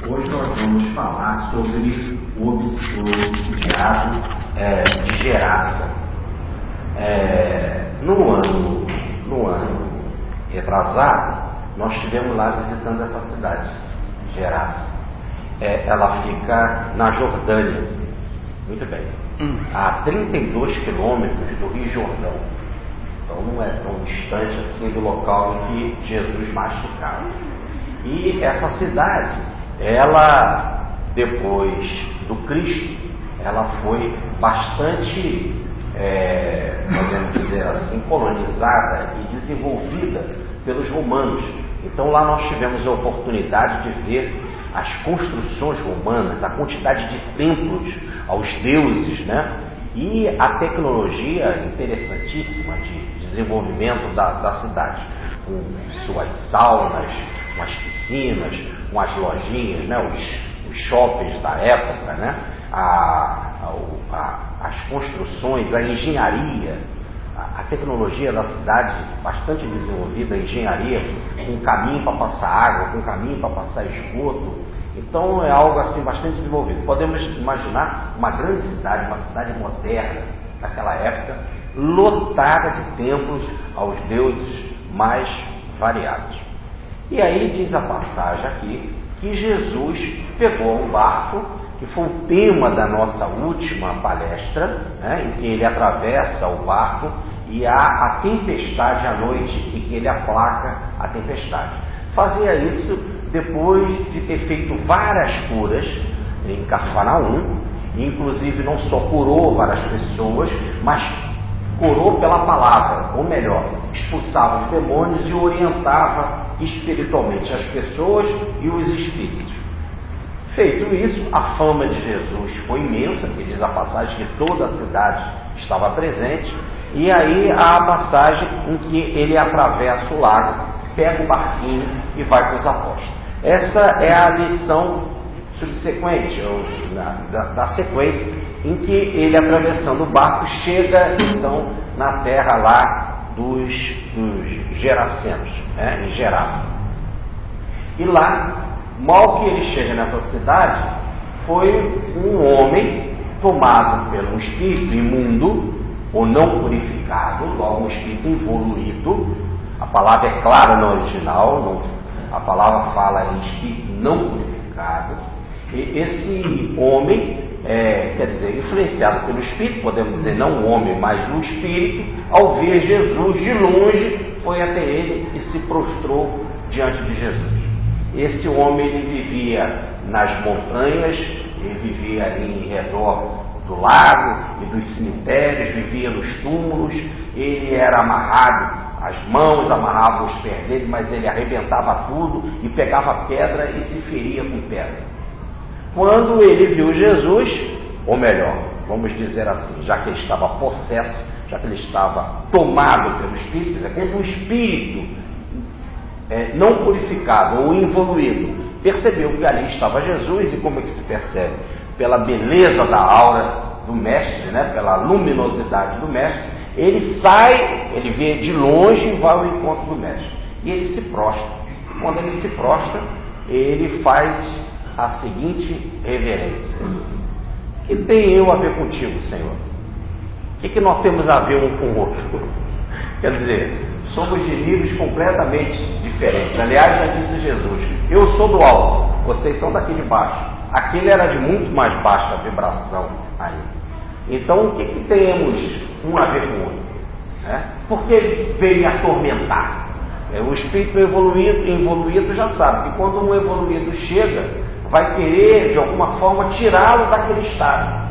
Hoje nós vamos falar sobre o obsidiado de Gerasa. No ano retrasado, nós estivemos lá visitando essa cidade, Gerasa. Ela fica na Jordânia, muito bem, a 32 quilômetros do Rio Jordão. Então não é tão distante assim do local em que Jesus mais ficava. E essa cidade, ela, depois do Cristo, ela foi bastante, podemos dizer assim, colonizada e desenvolvida pelos romanos. Então lá nós tivemos a oportunidade de ver as construções romanas, a quantidade de templos aos deuses, né? E a tecnologia interessantíssima de desenvolvimento da cidade, com suas saunas, com as piscinas, com as lojinhas, né? os shoppings da época, né? As construções, a engenharia, a tecnologia da cidade bastante desenvolvida, a engenharia, com caminho para passar água, com caminho para passar esgoto. Então é algo assim bastante desenvolvido. Podemos imaginar uma grande cidade, uma cidade moderna daquela época, lotada de templos aos deuses mais variados. E aí diz a passagem aqui que Jesus pegou um barco, que foi o tema da nossa última palestra, né, em que ele atravessa o barco e há a tempestade à noite, e que ele aplaca a tempestade. Fazia isso depois de ter feito várias curas em Cafarnaum, inclusive não só curou várias pessoas, mas curou pela palavra, ou melhor, expulsava os demônios e orientava espiritualmente as pessoas e os espíritos. Feito isso, a fama de Jesus foi imensa, que diz a passagem que toda a cidade estava presente, e aí há a passagem em que ele atravessa o lago, pega o barquinho e vai com os apóstolos. Essa é a lição subsequente, da sequência, em que ele, atravessando o barco, chega então na terra lá dos Gerasenos, em Gerasa. E lá, mal que ele chega nessa cidade, foi um homem tomado pelo espírito imundo, ou não purificado, logo um espírito involuído. A palavra é clara no original, a palavra fala em espírito não purificado. E esse homem, quer dizer, influenciado pelo espírito, podemos dizer não o homem, mas o espírito, ao ver Jesus de longe, foi até ele e se prostrou diante de Jesus. Esse homem, ele vivia nas montanhas, ele vivia ali em redor do lago e dos cemitérios, vivia nos túmulos, ele era amarrado, as mãos amarravam os pés dele, mas ele arrebentava tudo e pegava pedra e se feria com pedra. Quando ele viu Jesus, ou melhor, vamos dizer assim, já que ele estava possesso, já que ele estava tomado pelo Espírito, quando o Espírito não purificado ou involuído percebeu que ali estava Jesus, e como é que se percebe? Pela beleza da aura do Mestre, né? Pela luminosidade do Mestre, ele sai, ele vê de longe e vai ao encontro do Mestre. E ele se prostra. Quando ele se prostra, ele faz a seguinte reverência: o que tem eu a ver contigo, Senhor? O que nós temos a ver um com o outro? Quer dizer, somos de níveis completamente diferentes. Aliás, já disse Jesus, eu sou do alto, vocês são daqui de baixo. Aquele era de muito mais baixa vibração ainda. Então, o que temos um a ver com o outro? Porque ele veio me atormentar. O espírito evoluído já sabe que quando um evoluído chega, vai querer de alguma forma tirá-lo daquele estado,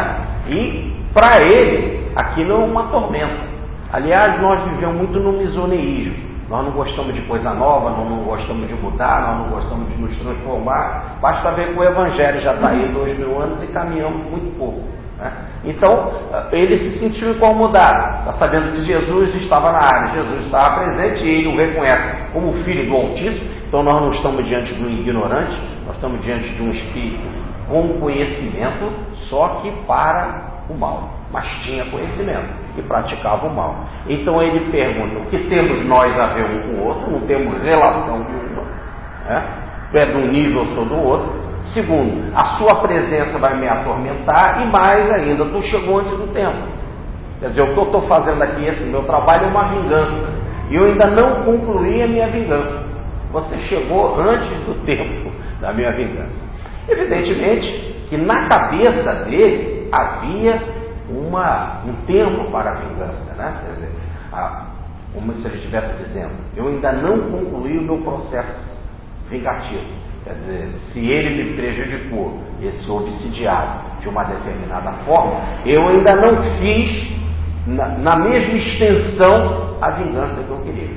e para ele aquilo é uma tormenta. Aliás, nós vivemos muito no misoneísmo. Nós não gostamos de coisa nova, nós não gostamos de mudar, nós não gostamos de nos transformar. Basta ver que o Evangelho já está aí 2000 anos e caminhamos muito pouco. Então, ele se sentiu incomodado. Está sabendo que Jesus estava na área, Jesus estava presente, e ele o reconhece como filho do Altíssimo. Então, nós não estamos diante de um ignorante, nós estamos diante de um espírito com conhecimento, só que para o mal, mas tinha conhecimento e praticava o mal. Então ele pergunta: o que temos nós a ver um com o outro? Não temos relação nenhuma, tu é de um nível, eu sou do outro. Segundo, a sua presença vai me atormentar. E mais ainda, tu chegou antes do tempo. Quer dizer, o que eu estou fazendo aqui, esse meu trabalho é uma vingança. E eu ainda não concluí a minha vingança. Você chegou antes do tempo da minha vingança. Evidentemente que na cabeça dele havia um tempo para a vingança, né? Quer dizer, como se ele estivesse dizendo, eu ainda não concluí o meu processo vingativo. Quer dizer, se ele me prejudicou, esse obsidiado, de uma determinada forma, eu ainda não fiz na mesma extensão a vingança que eu queria.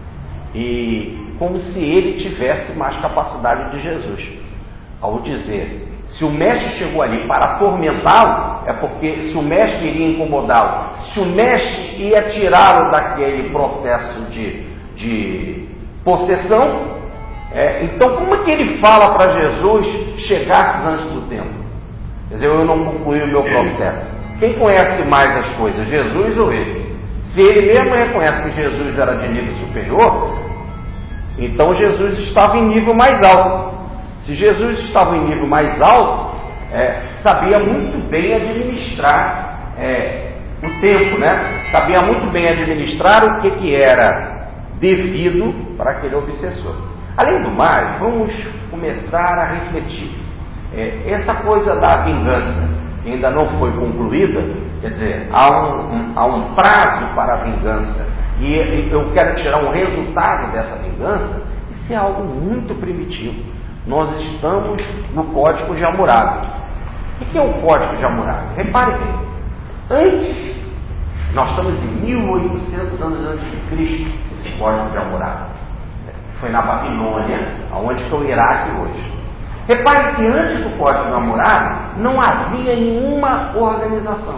E como se ele tivesse mais capacidade de Jesus, ao dizer, se o mestre chegou ali para atormentá-lo, é porque se o mestre iria incomodá-lo, se o mestre ia tirá-lo daquele processo de possessão, então como é que ele fala para Jesus chegasse antes do tempo? Quer dizer, eu não concluí o meu processo. Quem conhece mais as coisas, Jesus ou ele? Se ele mesmo reconhece que Jesus era de nível superior, então Jesus estava em nível mais alto. Se Jesus estava em nível mais alto, sabia muito bem administrar o tempo, né? Sabia muito bem administrar o que era devido para aquele obsessor. Além do mais, vamos começar a refletir. Essa coisa da vingança, que ainda não foi concluída, quer dizer, há um prazo para a vingança, e eu quero tirar um resultado dessa vingança, isso é algo muito primitivo. Nós estamos no Código de Hammurabi. O que é o Código de Hammurabi? Repare bem, nós estamos em 1800 anos antes de Cristo, esse Código de Hammurabi. Foi na Babilônia, onde está o Iraque hoje. Repare que antes do Código de Hammurabi não havia nenhuma organização.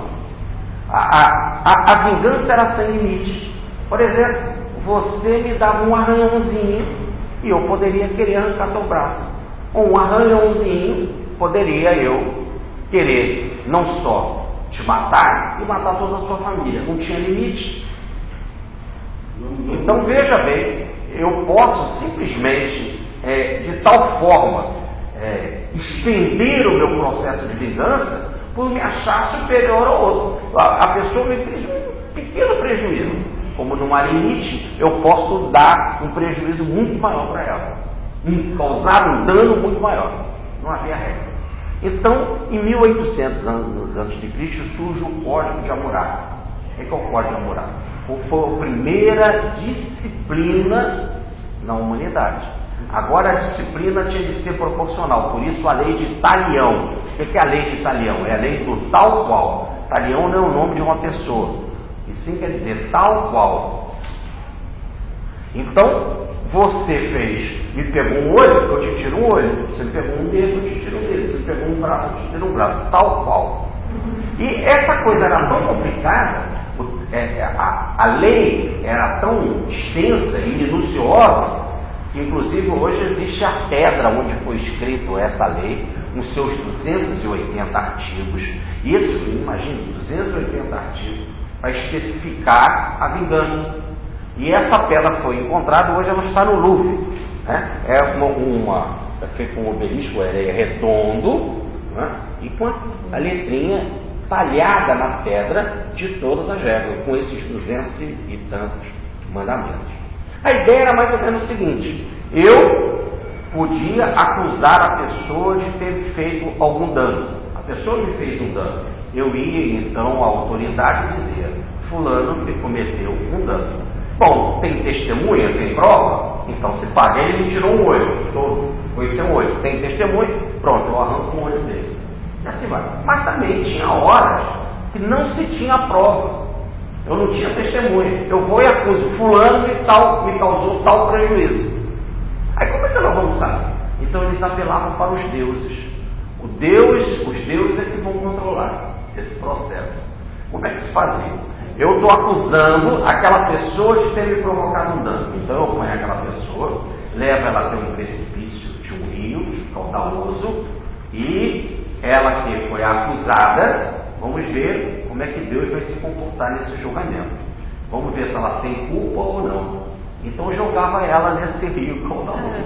A vingança era sem limite. Por exemplo, você me dava um arranhãozinho e eu poderia querer arrancar teu braço. Com um arranhãozinho poderia eu querer não só te matar e matar toda a sua família. Não tinha limite. Então veja bem, eu posso simplesmente de tal forma estender o meu processo de vingança por me achar superior ao outro. A pessoa me fez um pequeno prejuízo. Como não há limite, eu posso dar um prejuízo muito maior para ela, causar um dano muito maior. Não havia regra. Então, em 1800 anos antes de Cristo, surge o Código de Hammurabi. O que é o Código de Hammurabi? Foi a primeira disciplina na humanidade. Agora a disciplina tinha de ser proporcional, por isso a lei de Talião. O que é a lei de Talião? É a lei do tal qual. Talião não é o nome de uma pessoa, e sim quer dizer tal qual. Então, você me pegou um olho, eu te tiro um olho. Você me pegou um dedo, eu te tiro um dedo. Você me pegou um braço, eu te tiro um braço. Tal qual. E essa coisa era tão complicada, a lei era tão extensa e minuciosa, que inclusive hoje existe a pedra onde foi escrito essa lei, com seus 280 artigos. Isso, imagine, 280 artigos para especificar a vingança. E essa pedra foi encontrada, hoje ela está no Louvre. Né? É feito um obelisco, é redondo, né? E com a letrinha talhada na pedra de todas as regras, com esses 200 e tantos mandamentos. A ideia era mais ou menos o seguinte: eu podia acusar a pessoa de ter feito algum dano. A pessoa me fez um dano. Eu ia então à autoridade dizer: fulano me cometeu um dano. Bom, tem testemunha, tem prova? Então se paga. Ele me tirou um olho, todo, foi seu olho. Tem testemunha? Pronto, eu arranco um olho dele. E assim vai. Mas também tinha horas que não se tinha prova. Eu não tinha testemunha. Eu vou e acuso: fulano me causou tal prejuízo. Aí como é que nós vamos saber? Então eles apelavam para os deuses. Os deuses é que vão controlar esse processo. Como é que se fazia? Eu estou acusando aquela pessoa de ter me provocado um dano. Então eu ponho aquela pessoa, levo ela até um precipício de um rio caudaloso, e ela que foi acusada, vamos ver como é que Deus vai se comportar nesse julgamento. Vamos ver se ela tem culpa ou não. Então eu jogava ela nesse rio caudaloso.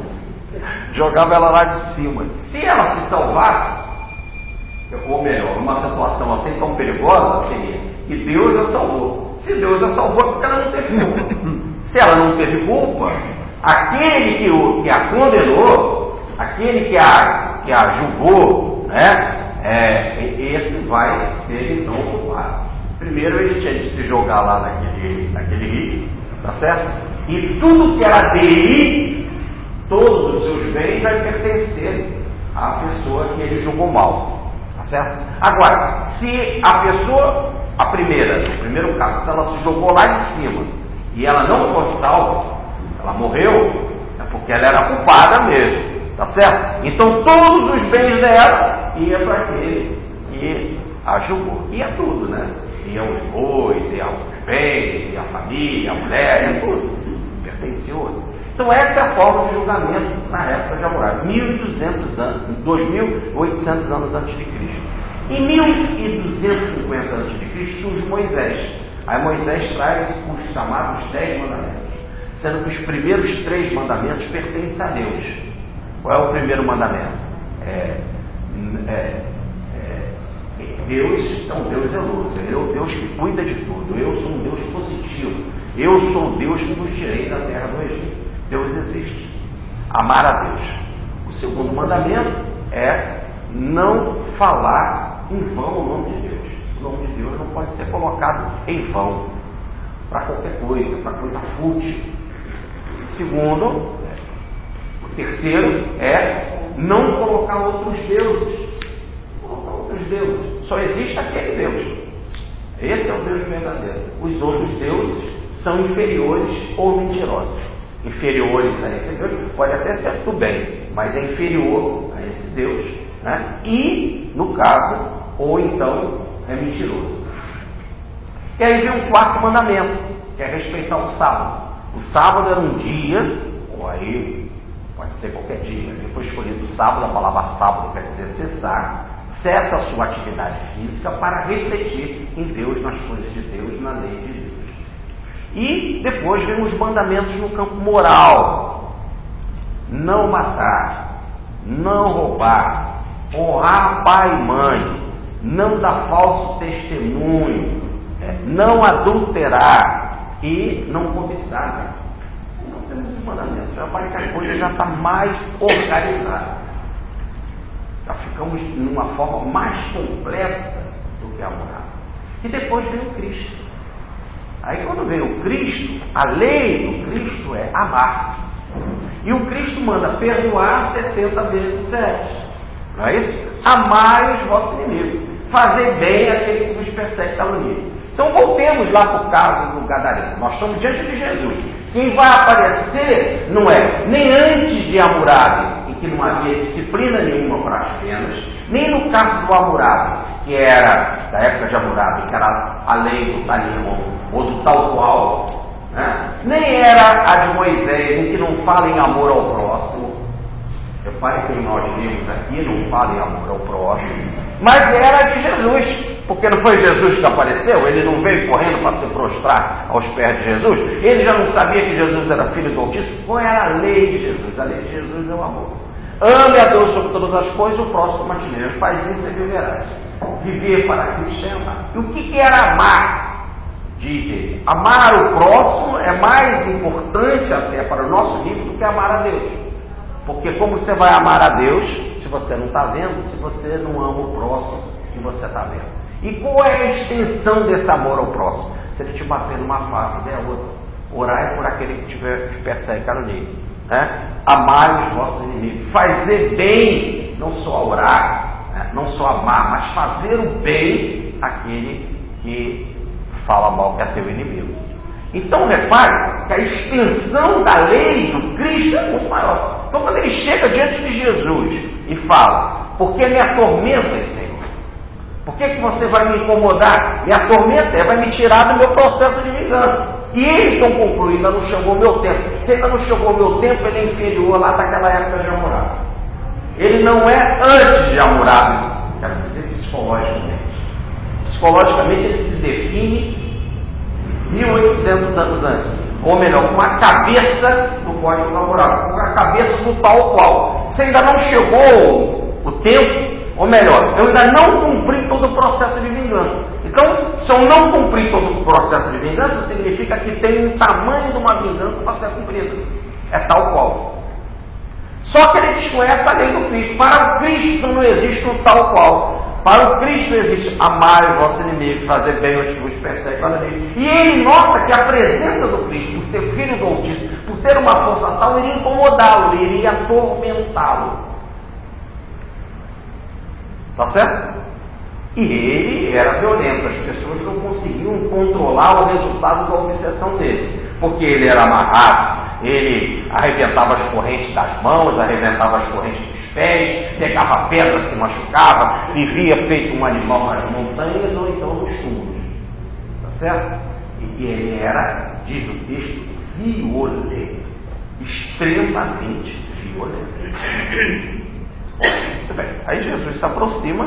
jogava ela lá de cima. Se ela se salvasse, ou melhor, numa situação assim tão perigosa, seria que Deus a salvou. Se Deus a salvou, é porque ela não teve culpa. Se ela não teve culpa, aquele que a condenou, aquele que a julgou, né? Esse vai ser então culpado. Primeiro ele tinha de se jogar lá naquele rio, tá certo? E tudo que era dele, todos os seus bens, vai pertencer à pessoa que ele julgou mal, tá certo? Agora, se a pessoa, no primeiro caso, se ela se jogou lá de cima e ela não foi salva, ela morreu, é porque ela era culpada mesmo. Tá certo? Então todos os bens dela ia para aquele que a julgou. Ia tudo, né? Ia os bois, ia os bens, ia a família, a mulher, ia tudo. Pertencia ao outro. Então essa é a forma de julgamento na época de Hammurabi. 1.200 anos, 2.800 anos antes de Cristo. Em 1.250 antes de Cristo surge Moisés. Aí Moisés traz os chamados 10 mandamentos. Sendo que os primeiros 3 mandamentos pertencem a Deus. Qual é o primeiro mandamento? Deus é um Deus zeloso, Ele é o Deus que cuida de tudo. Eu sou um Deus positivo. Eu sou o Deus que nos tirei da terra do Egito. Deus existe. Amar a Deus. O segundo mandamento é não falar em vão o nome de Deus. O nome de Deus não pode ser colocado em vão para qualquer coisa, para coisa fútil. Segundo, o terceiro é não colocar outros deuses. Colocar outros deuses. Só existe aquele Deus. Esse é o Deus verdadeiro. Os outros deuses são inferiores ou mentirosos. Inferiores a esse Deus, pode até ser tudo bem, mas é inferior a esse Deus, né? E, no caso, ou então é mentiroso. E aí vem o quarto mandamento, que é respeitar o sábado. O sábado era um dia, ou aí pode ser qualquer dia, mas foi escolhido o sábado, a palavra sábado quer dizer cessar, cessa a sua atividade física para refletir em Deus, nas coisas de Deus, na lei de Deus. E depois vem os mandamentos no campo moral: não matar, não roubar, honrar pai e mãe, não dar falso testemunho, não adulterar e não cobiçar. Não temos os mandamentos, já parece que a coisa já está mais organizada, já ficamos numa forma mais completa do que a moral. E depois vem o Cristo. Aí quando vem o Cristo, a lei do Cristo é amar. E o Cristo manda perdoar 70 vezes 7. Não é isso? Amai os vossos inimigos, fazer bem àquele que vos persegue e calunia. Então voltemos lá para o caso do Gadareno. Nós estamos diante de Jesus. Quem vai aparecer não é nem antes de Hammurabi, em que não havia disciplina nenhuma para as penas, nem no caso do Hammurabi, que era da época de Hammurabi, que era a lei do Talimon, ou do tal qual, né? Nem era a de Moisés, em que não fala em amor ao próximo. Repare que nós vimos aqui, não fala em amor ao próximo, mas era a de Jesus, porque não foi Jesus que apareceu, ele não veio correndo para se prostrar aos pés de Jesus, ele já não sabia que Jesus era filho do Altíssimo. Qual era a lei de Jesus? A lei de Jesus é o amor. Ame a Deus sobre todas as coisas, o próximo a ti mesmo. Faz isso e viverás. Viver para Cristo é amar. E o que era amar? Diz ele, amar o próximo é mais importante até para o nosso nível do que amar a Deus. Porque como você vai amar a Deus se você não está vendo, se você não ama o próximo que você está vendo? E qual é a extensão desse amor ao próximo? Se ele te bater numa face, dê a outra. Orai por aquele que te persegue e calunia, né? Amai os vossos inimigos. Fazer bem, não só orar, né? Não só amar, mas fazer o bem àquele que fala mal, que é teu inimigo. Então repare que a extensão da lei do Cristo é muito maior. Então quando ele chega diante de Jesus e fala: por que me atormentas, Senhor? Por que você vai me incomodar? Me atormenta, vai me tirar do meu processo de vingança. E ele então conclui: ainda não chegou o meu tempo. Se ainda não chegou o meu tempo, ele é inferior lá daquela época de Hammurabi. Ele não é antes de Hammurabi, quero dizer psicologicamente. Psicologicamente ele se define 1800 anos antes. ou melhor, com a cabeça do Código Laboral, com a cabeça do tal qual. Se ainda não chegou o tempo, ou melhor, eu ainda não cumpri todo o processo de vingança. Então, se eu não cumprir todo o processo de vingança, significa que tem um tamanho de uma vingança para ser cumprida. É tal qual. Só que ele desconhece a lei do Cristo. Para o Cristo não existe um tal qual. Para o Cristo existe amar o vosso inimigo, fazer bem aos que vos perseguem. E ele nota que a presença do Cristo, por ser filho do Altíssimo, por ter uma força tal, iria incomodá-lo, iria atormentá-lo. Tá certo? E ele era violento, as pessoas não conseguiam controlar o resultado da obsessão dele, porque ele era amarrado, ele arrebentava as correntes das mãos, arrebentava as correntes dos pés, pegava pedra, se machucava, vivia feito um animal nas montanhas ou então nos túmulos. Tá certo? E ele era, diz o texto, violento, extremamente violento. Muito bem, aí Jesus se aproxima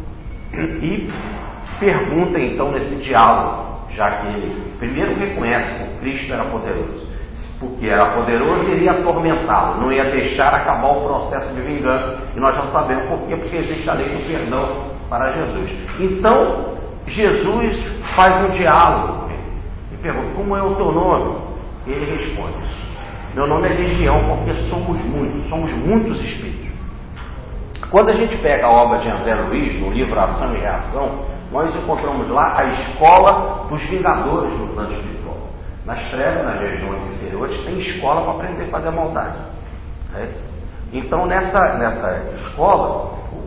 e pergunta então nesse diálogo, já que ele primeiro reconhece que o Cristo era poderoso, porque era poderoso e iria atormentá-lo, não ia deixar acabar o processo de vingança, e nós já sabemos por quê, porque existe a lei do perdão para Jesus. Então Jesus faz um diálogo e pergunta: como é o teu nome? Ele responde: meu nome é Legião, porque somos muitos espíritos. Quando a gente pega a obra de André Luiz, no livro Ação e Reação, nós encontramos lá a escola dos vingadores do plano espiritual. Nas trevas, nas regiões inferiores, tem escola para aprender a fazer maldade. Né? Então, nessa escola,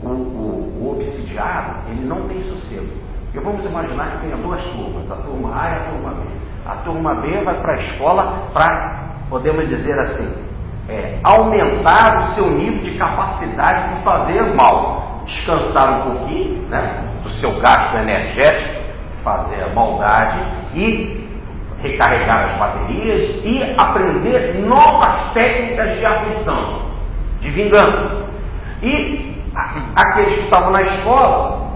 o obsidiado, ele não tem sossego. Porque vamos imaginar que tenha duas turmas, a turma A e a turma B. A turma B vai para a escola para, podemos dizer assim, aumentar o seu nível de capacidade de fazer mal, descansar um pouquinho, né, do seu gasto energético, fazer a maldade e recarregar as baterias e aprender novas técnicas de aflição, de vingança. E aqueles que estavam na escola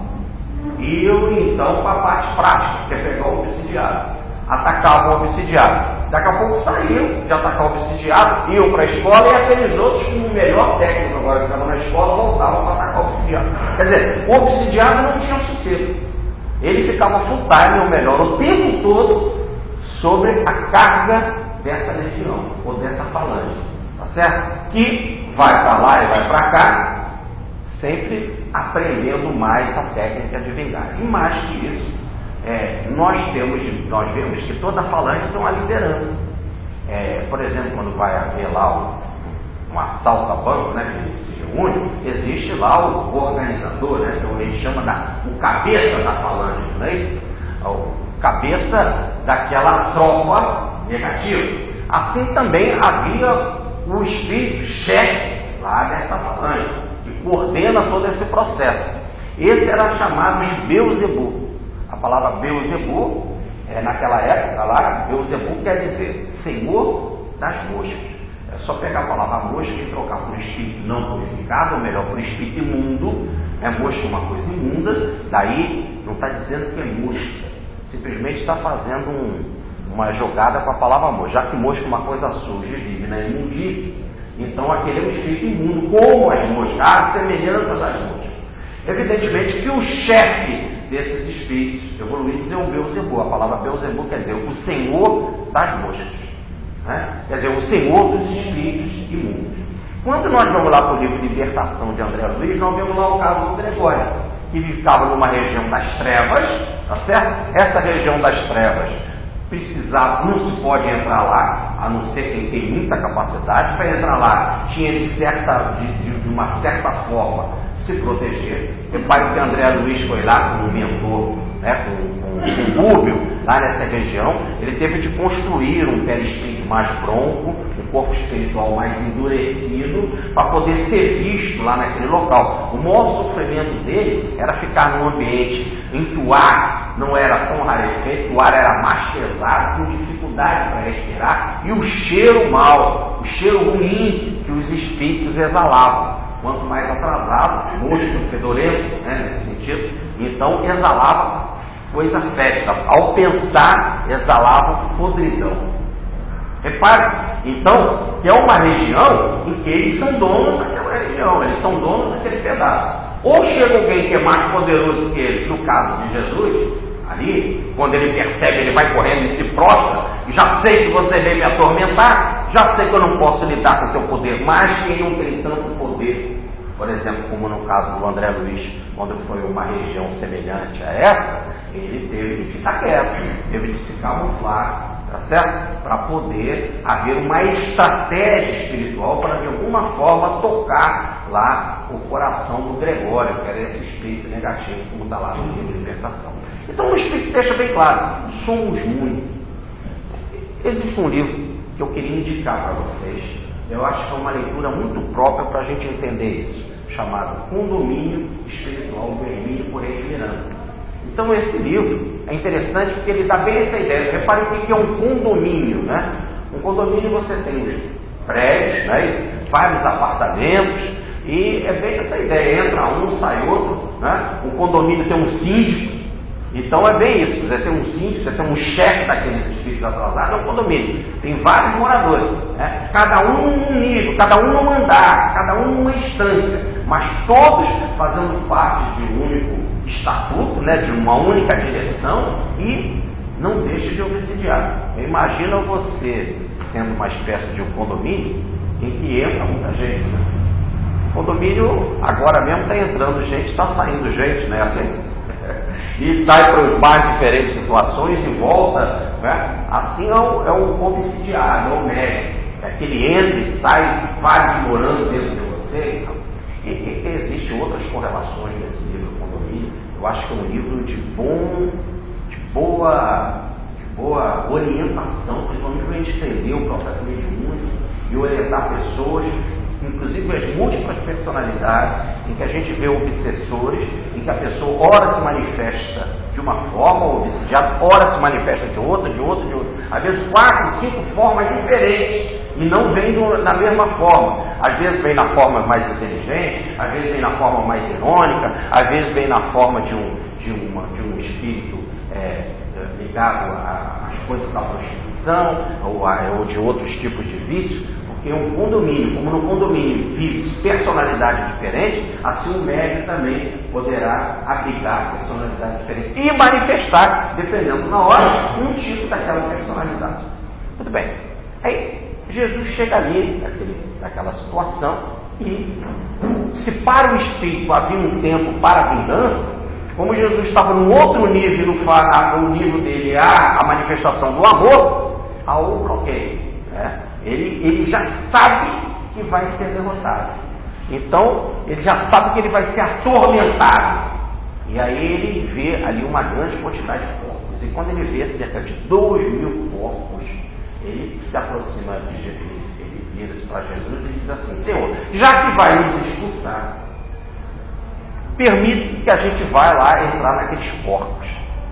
iam então para a parte prática, que é pegar o obsidiado, atacavam o obsidiado. Daqui a pouco saíam de atacar o obsidiado, iam para a escola, e aqueles outros com o melhor técnico agora que estavam na escola voltavam para atacar o obsidiado. Quer dizer, o obsidiado não tinha sossego. Ele ficava full time, ou melhor, o tempo todo sobre a carga dessa legião, ou dessa falange, tá certo? Que vai para lá e vai para cá, sempre aprendendo mais a técnica de vingar. E mais que isso, nós vemos que toda falange tem uma liderança. Por exemplo, quando vai haver lá um assalto a banco, né, que se reúne, existe lá o organizador, né, então ele chama o cabeça da falange, não é isso? O cabeça daquela tropa negativa. Assim também havia o espírito chefe lá dessa falange, que coordena todo esse processo. Esse era chamado de Beuzebu. A palavra Beuzebu, naquela época lá, Beuzebu quer dizer Senhor das moscas. É só pegar a palavra mosca e trocar por espírito não purificado, ou melhor, por espírito imundo. Mosca é uma coisa imunda, daí não está dizendo que é mosca, simplesmente está fazendo uma jogada com a palavra mosca, já que mosca é uma coisa suja e vive na imundície, então aquele é um espírito imundo, como as moscas, há semelhanças às moscas. Evidentemente que o chefe desses espíritos evoluídos é o Beuzebu. A palavra Beuzebu quer dizer o Senhor das moscas, né? Quer dizer, o Senhor dos espíritos imundos. Quando nós vamos lá para o livro Libertação de André Luiz, nós vemos lá o caso do Gregório, que ficava numa região das trevas, tá certo? Essa região das trevas não se pode entrar lá, a não ser quem tem muita capacidade. Para entrar lá tinha de uma certa forma se proteger. Repare que André Luiz foi lá como mentor, né, com Rúbio, lá nessa região. Ele teve de construir um perispírito mais bronco, um corpo espiritual mais endurecido, para poder ser visto lá naquele local. O maior sofrimento dele era ficar num ambiente em que o ar não era tão rarefeito, o ar era mais pesado, com dificuldade para respirar, e o cheiro mau, o cheiro ruim que os espíritos exalavam. Quanto mais atrasado, mosco, fedorento, né, nesse sentido, então exalava coisa fétida. Ao pensar, exalava podridão. Repare, então, que é uma região em que eles são donos daquela região, eles são donos daquele pedaço. Ou chega alguém que é mais poderoso que eles, no caso de Jesus, ali, quando ele percebe, ele vai correndo e se prostra, já sei que você veio me atormentar, já sei que eu não posso lidar com o teu poder, mas quem não tem tanto poder, por exemplo, como no caso do André Luiz, quando foi uma região semelhante a essa, ele teve de ficar quieto, teve de se camuflar, tá certo? Para poder haver uma estratégia espiritual para de alguma forma tocar lá o coração do Gregório, que era esse espírito negativo, como está lá no livro de Libertação. Então o Espírito deixa bem claro, somos muitos. Existe um livro que eu queria indicar para vocês, eu acho que é uma leitura muito própria para a gente entender isso, chamado Condomínio Espiritual do Hermínio Correia de Miranda. Então esse livro é interessante porque ele dá bem essa ideia. Repare o que é um condomínio, né? Um condomínio você tem os prédios, né? Vários apartamentos, e é bem essa ideia, entra um, sai outro, né? O condomínio tem um síndico, então é bem isso, você tem um síndico, você tem um chefe daqueles espíritos atrasados, é um condomínio, tem vários moradores, né? Cada um num nível, cada um num andar, cada um numa instância, mas todos fazendo parte de um único estatuto, né, de uma única direção, e não deixe de obsidiar. Imagina você sendo uma espécie de um condomínio em que entra muita gente, né? O condomínio agora mesmo está entrando gente, está saindo gente, né? Assim, e sai para mais diferentes situações e volta, né? Assim é o obsidiado, é o médico, é aquele entra e sai, vários morando dentro de você. Então, e existem outras correlações nesse livro Condomínio. Eu acho que é um livro de boa orientação, principalmente para a gente entender o processo mediúnico e orientar pessoas, inclusive as múltiplas personalidades, em que a gente vê obsessores, em que a pessoa ora se manifesta de uma forma, o obsidiado ora se manifesta de outra. Às vezes 4, 5 formas diferentes. E não vem na mesma forma. Às vezes vem na forma mais inteligente, às vezes vem na forma mais irônica, às vezes vem na forma de um espírito ligado às coisas da prostituição ou de outros tipos de vícios, porque um condomínio, como no condomínio vive personalidade diferente, assim o médium também poderá aplicar personalidade diferente e manifestar, dependendo na hora, um tipo daquela personalidade. Muito bem. Aí Jesus chega ali, naquela situação, e se para o espírito havia um tempo para a vingança, como Jesus estava num outro nível, o nível dele a manifestação do amor, há o bloqueio. Né? Ele já sabe que vai ser derrotado. Então, ele já sabe que ele vai ser atormentado. E aí ele vê ali uma grande quantidade de corpos. E quando ele vê cerca de 2.000 corpos, ele se aproxima de Jesus, ele vira-se para Jesus e diz assim: Senhor, já que vai nos expulsar, permite que a gente vá lá entrar naqueles corpos.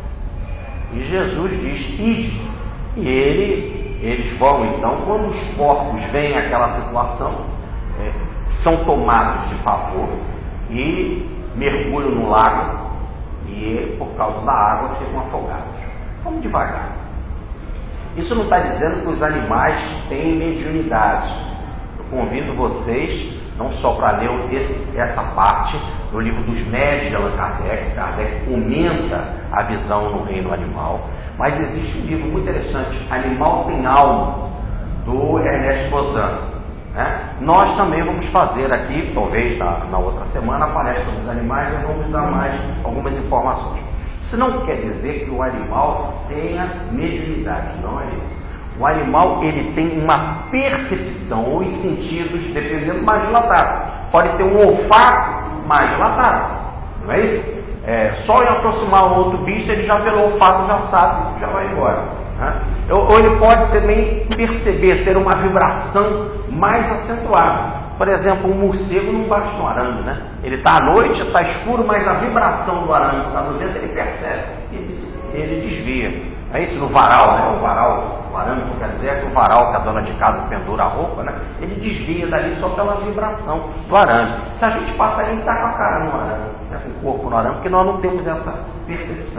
E Jesus diz: ide. E eles vão. Então, quando os corpos veem aquela situação, são tomados de pavor e mergulham no lago, e por causa da água ficam afogados. Vamos devagar. Isso não está dizendo que os animais têm mediunidade. Eu convido vocês não só para ler essa parte no livro dos médios de Allan Kardec. Kardec comenta a visão no reino animal, mas existe um livro muito interessante, Animal Tem Alma, do Ernest Bozan. Né? Nós também vamos fazer aqui, talvez na outra semana, a palestra dos animais, e vamos dar mais algumas informações. Isso não quer dizer que o animal tenha mediunidade, não é isso. O animal, ele tem uma percepção, ou os sentidos, dependendo, mais dilatados. Pode ter um olfato mais dilatado, não é isso? Só em aproximar o outro bicho, ele já pelo olfato já sabe, já vai embora. Né? Ou ele pode também perceber, ter uma vibração mais acentuada. Por exemplo, um morcego não bate no arame, né? Ele está à noite, está escuro, mas a vibração do arame que está no vento, ele percebe, ele desvia. É isso no varal, né? O varal, o arame que quer dizer é que o varal que a dona de casa pendura a roupa, né? Ele desvia dali só pela vibração do arame. Se a gente passa, ele está com a cara no arame, né? Com o corpo no arame, porque nós não temos essa percepção.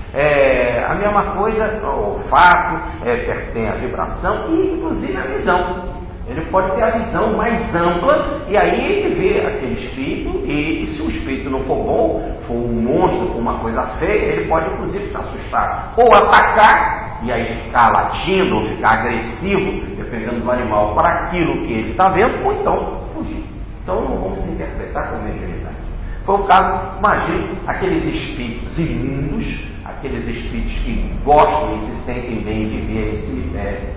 A mesma coisa, o olfato, tem a vibração e inclusive a visão. Ele pode ter a visão mais ampla e aí ele vê aquele espírito e se o espírito não for bom, for um monstro, for uma coisa feia, ele pode inclusive se assustar ou atacar e aí ficar latindo ou ficar agressivo, dependendo do animal, para aquilo que ele está vendo, ou então fugir. Então não vamos interpretar como mediunidade. Foi o caso, imagine aqueles espíritos imundos, aqueles espíritos que gostam e se sentem bem em viver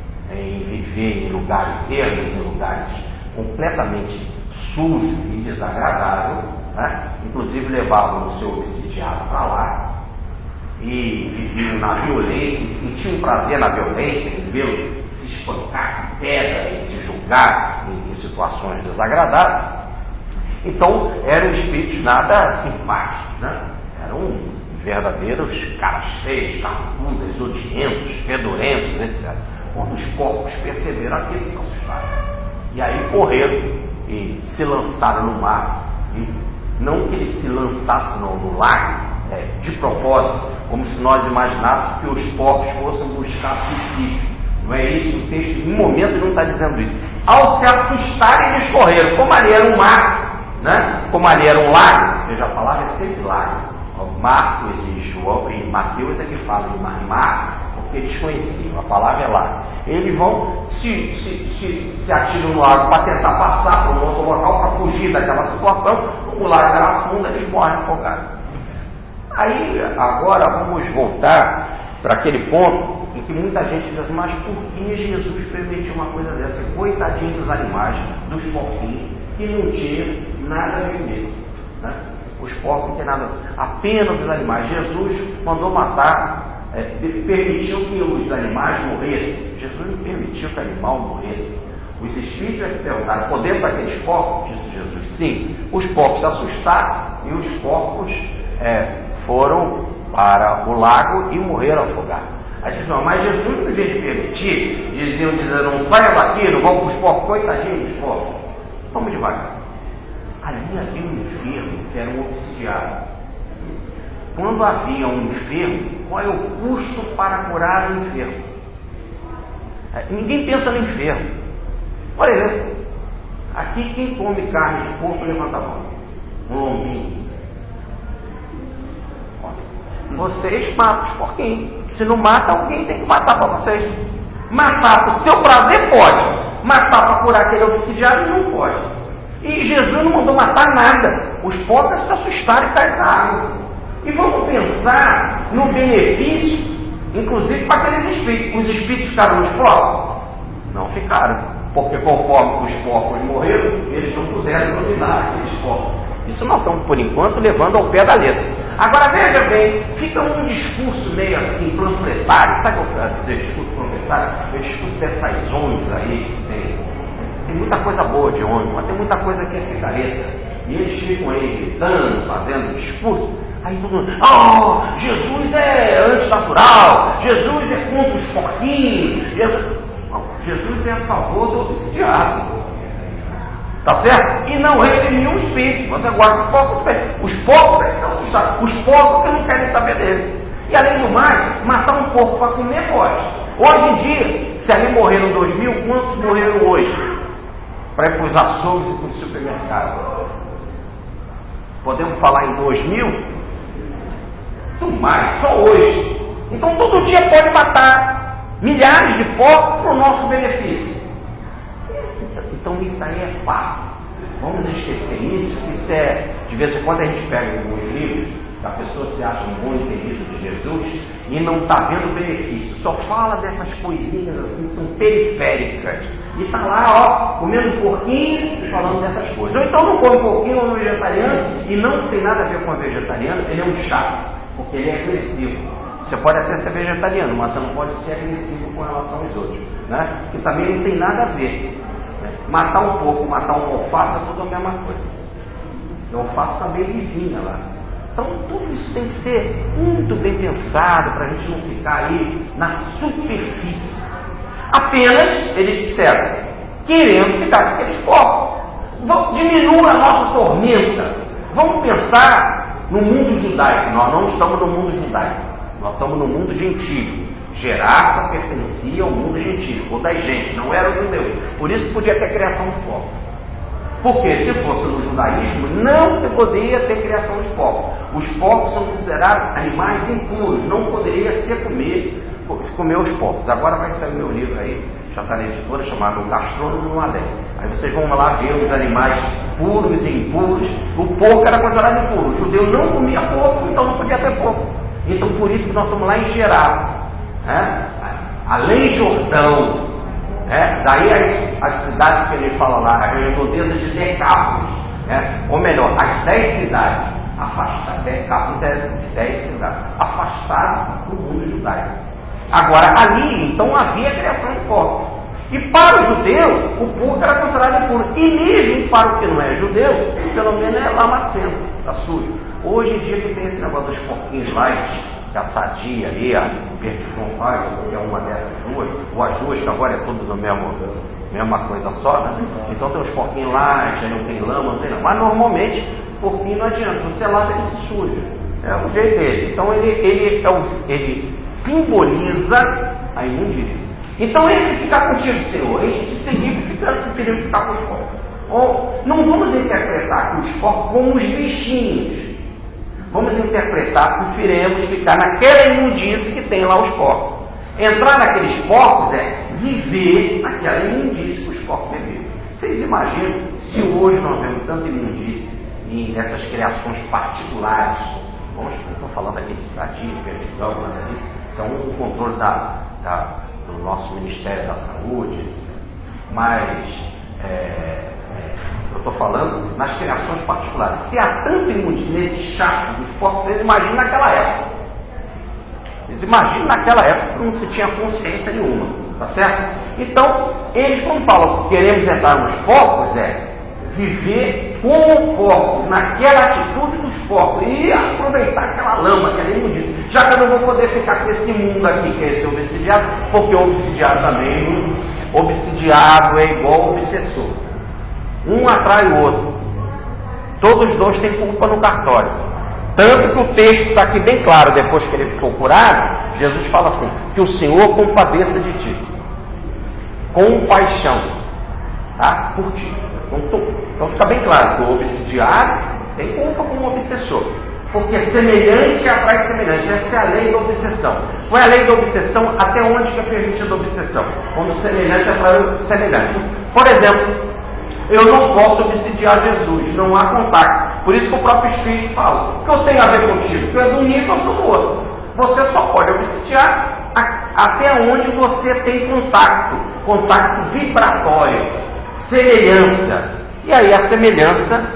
em lugares ermos, em lugares completamente sujos e desagradáveis, né? Inclusive levavam o seu obsidiado para lá e viviam na violência, e sentiam prazer na violência, em vê-lo se espancar com pedra e se julgar em situações desagradáveis. Então eram espíritos nada simpáticos, né? Eram verdadeiros caras feios, carrancudos, odientos, fedorentos, etc. Quando os corpos perceberam aquilo, se assustaram. E aí correram e se lançaram no mar. E não que eles se lançassem no lago, de propósito, como se nós imaginássemos que os porcos fossem buscar suicídio. Não é isso, o texto em momento não está dizendo isso. Ao se assustarem, eles correram. Como ali era um mar, né? Como ali era um lago, veja, a palavra é sempre lago. Marcos e João e Mateus é que falam de mar, porque eles conheciam, a palavra é lago. Eles vão se atiram no lago para tentar passar para um outro local para fugir daquela situação. O lago era fundo, eles morrem afogados. Aí agora vamos voltar para aquele ponto em que muita gente diz, mas por que Jesus permitiu uma coisa dessa? Coitadinho dos animais, dos porquinhos, que não tinha nada a ver com isso, né? Os porcos não tem nada, apenas os animais. Jesus mandou matar, permitiu que os animais morressem. Jesus não permitiu que o animal morresse. Os espíritos que perguntaram, podemos aqueles porcos? Disse Jesus, sim. Os porcos se assustaram e os porcos foram para o lago e morreram afogados. Aí vocês falam, mas Jesus não devia permitir? Diziam, não saiam daqui, não vão para os porcos, coitadinhos dos porcos. Vamos devagar. Ali havia um enfermo que era um obsidiado. Quando havia um enfermo, qual é o custo para curar o enfermo? Ninguém pensa no enfermo. Por exemplo, aqui quem come carne de porco, levanta a mão. Um lombinho. Vocês matam os porquinhos. Se não mata, alguém tem que matar para vocês. Matar para o seu prazer pode. Matar para curar aquele obsidiado não pode. E Jesus não mandou matar nada. Os porcos se assustaram e caíram na água. E vamos pensar no benefício, inclusive para aqueles espíritos. Os espíritos ficaram nos porcos? Não ficaram. Porque conforme os porcos morreram, eles não puderam dominar aqueles porcos. Isso nós estamos, por enquanto, levando ao pé da letra. Agora veja bem, fica um discurso meio assim, panfletário. Sabe o que eu quero dizer? Discurso panfletário? O discurso dessas ONGs aí que tem muita coisa boa de ONG, mas tem muita coisa que é picareta. E eles ficam aí gritando, fazendo discurso. Aí todo mundo, Jesus é antinatural, Jesus é contra os porquinhos. Jesus é a favor do obsidiado. Tá certo? E não redimiu o espírito. Você guarda os porcos bem. Os porcos que são assustados. Os porcos que não querem saber dele. E além do mais, matar um porco para comer pode. Hoje em dia, se ali morreram 2000, quantos morreram hoje? Para ir para os açougues e para o supermercado. Podemos falar em 2000? Tudo mais, só hoje. Então todo dia pode matar milhares de porcos para o nosso benefício. Então isso aí é fato. Vamos esquecer isso, que isso de vez em quando a gente pega alguns livros, que a pessoa se acha um bom entendido de Jesus e não está vendo benefício. Só fala dessas coisinhas assim, que são periféricas. E está lá, comendo porquinho, falando dessas coisas. Ou então não come porquinho ou não é vegetariano, e não tem nada a ver com a vegetariano, ele é um chato, porque ele é agressivo. Você pode até ser vegetariano, mas você não pode ser agressivo com relação aos outros, né? Que também não tem nada a ver. Matar um porco, matar um alface é tudo a mesma coisa. O alface também é divina lá. Então tudo isso tem que ser muito bem pensado para a gente não ficar aí na superfície. Apenas, eles disseram, querendo ficar com aqueles porcos. Diminua a nossa tormenta. Vamos pensar no mundo judaico. Nós não estamos no mundo judaico. Nós estamos no mundo gentílico. Gerasa pertencia ao mundo gentílico, ou das gentes, não era o judeu. Por isso podia ter criação de porcos. Porque se fosse no judaísmo, não poderia ter criação de porcos. Os porcos são considerados animais impuros, não poderia se comer os porcos. Agora vai sair meu livro aí, já está na editora, chamado Gastrônomo no Além. Aí vocês vão lá ver os animais puros e impuros. O porco era considerado impuro, o judeu não comia porco, então não podia ter porco. Então por isso que nós estamos lá em Gerasa, além Jordão, daí as cidades que ele fala lá, a redondeza de Decápolis, ou melhor, as 10 cidades afastadas, Decápolis é de 10 cidades, afastadas do mundo judaico. Agora ali, então, havia criação de porcos. E para o judeu, o porco era considerado impuro. E mesmo para o que não é judeu, pelo menos é lamacento, está sujo. Hoje em dia que tem esse negócio dos porquinhos light, que a Sadia aí, a Bertillon faz, ou é uma dessas duas, ou as duas, que agora é tudo da mesma coisa só, né? Então tem os porquinhos light, aí não tem lama, não tem nada. Mas normalmente, porquinho não adianta, você lava ele se suja. É o jeito dele. Então ele simboliza a imundícia. Então ele ficar contigo, Senhor, a gente seguir preferindo ficar com os porcos. Ou não vamos interpretar que os porcos como os bichinhos. Vamos interpretar que preferimos ficar naquela imundície que tem lá os porcos. Entrar naqueles porcos é viver naquela imundície que os porcos vivem. Vocês imaginam se hoje nós vemos tanta imundície e nessas criações particulares? Estou falando aqui de estatística, de dogma, são o controle do nosso Ministério da Saúde, mas eu estou falando nas criações particulares. Se há tanto imundície nesse chato dos porcos, vocês imaginam naquela época. Vocês imaginam naquela época que não se tinha consciência nenhuma, tá certo? Então, eles quando falam que queremos entrar nos porcos, viver como porco, naquela atitude dos porcos, e aproveitar aquela lama, aquela imundícia. Já que eu não vou poder ficar com esse mundo aqui, que é esse obsidiado, porque o obsidiado também, obsidiado é igual obsessor. Um atrai o outro. Todos os dois têm culpa no cartório. Tanto que o texto está aqui bem claro, depois que ele ficou curado, Jesus fala assim, que o Senhor compadeça de ti. Compaixão. Tá? Por ti. Então fica bem claro que o obsidiado tem culpa como obsessor. Porque semelhante atrai semelhante. Essa é a lei da obsessão. Qual é a lei da obsessão? Até onde que é permitida a obsessão? Quando semelhante atrai semelhante. Por exemplo, eu não posso obsidiar Jesus, não há contato. Por isso que o próprio Espírito fala: o que eu tenho a ver contigo? Tu és um nível, eu sou do outro. Você só pode obsidiar até onde você tem contato vibratório, semelhança. E aí a semelhança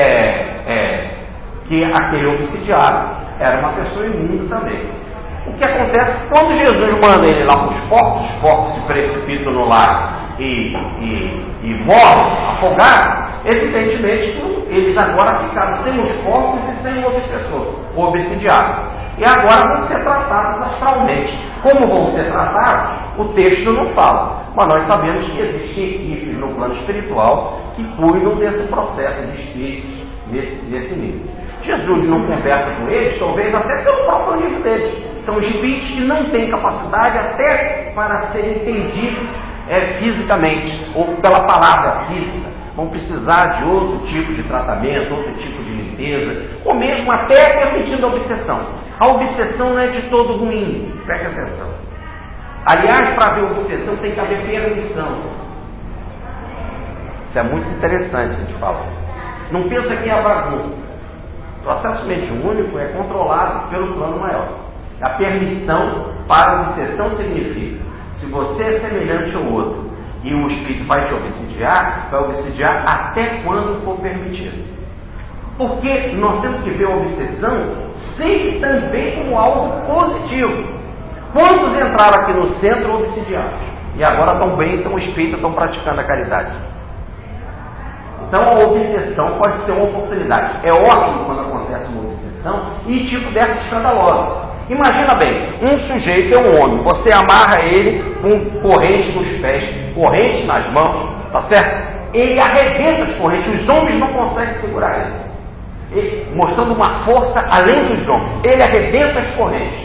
que aquele obsidiado era uma pessoa imunda também. O que acontece quando Jesus manda ele lá para os porcos se precipitam no lago e morrem, afogados, evidentemente eles agora ficaram sem os porcos e sem o obsessor, o obsidiado. E agora vão ser tratados astralmente. Como vão ser tratados, o texto não fala. Mas nós sabemos que existem equipes no plano espiritual que cuidam desse processo de espíritos nesse nível. Jesus não conversa com eles, talvez até pelo próprio nível deles. São espíritos que não têm capacidade até para serem entendidos fisicamente, ou pela palavra física. Vão precisar de outro tipo de tratamento, outro tipo de limpeza, ou mesmo até permitindo a obsessão. A obsessão não é de todo ruim, preste atenção. Aliás, para haver obsessão tem que haver permissão. Isso é muito interessante a gente falar. Não pensa que é a bagunça. O processo mediúnico é controlado pelo plano maior. A permissão para a obsessão significa: se você é semelhante ao outro e o espírito vai te obsidiar, vai obsidiar até quando for permitido. Porque nós temos que ver a obsessão sempre também como algo positivo. Quantos entraram aqui no centro obsidiados? E agora estão bem, estão espíritas, estão praticando a caridade. Então a obsessão pode ser uma oportunidade. É ótimo quando acontece uma obsessão e tipo dessa escandalosa. Imagina bem, um sujeito é um homem, você amarra ele com correntes nos pés, correntes nas mãos, tá certo? Ele arrebenta as correntes, os homens não conseguem segurar ele, mostrando uma força além dos homens. Ele arrebenta as correntes.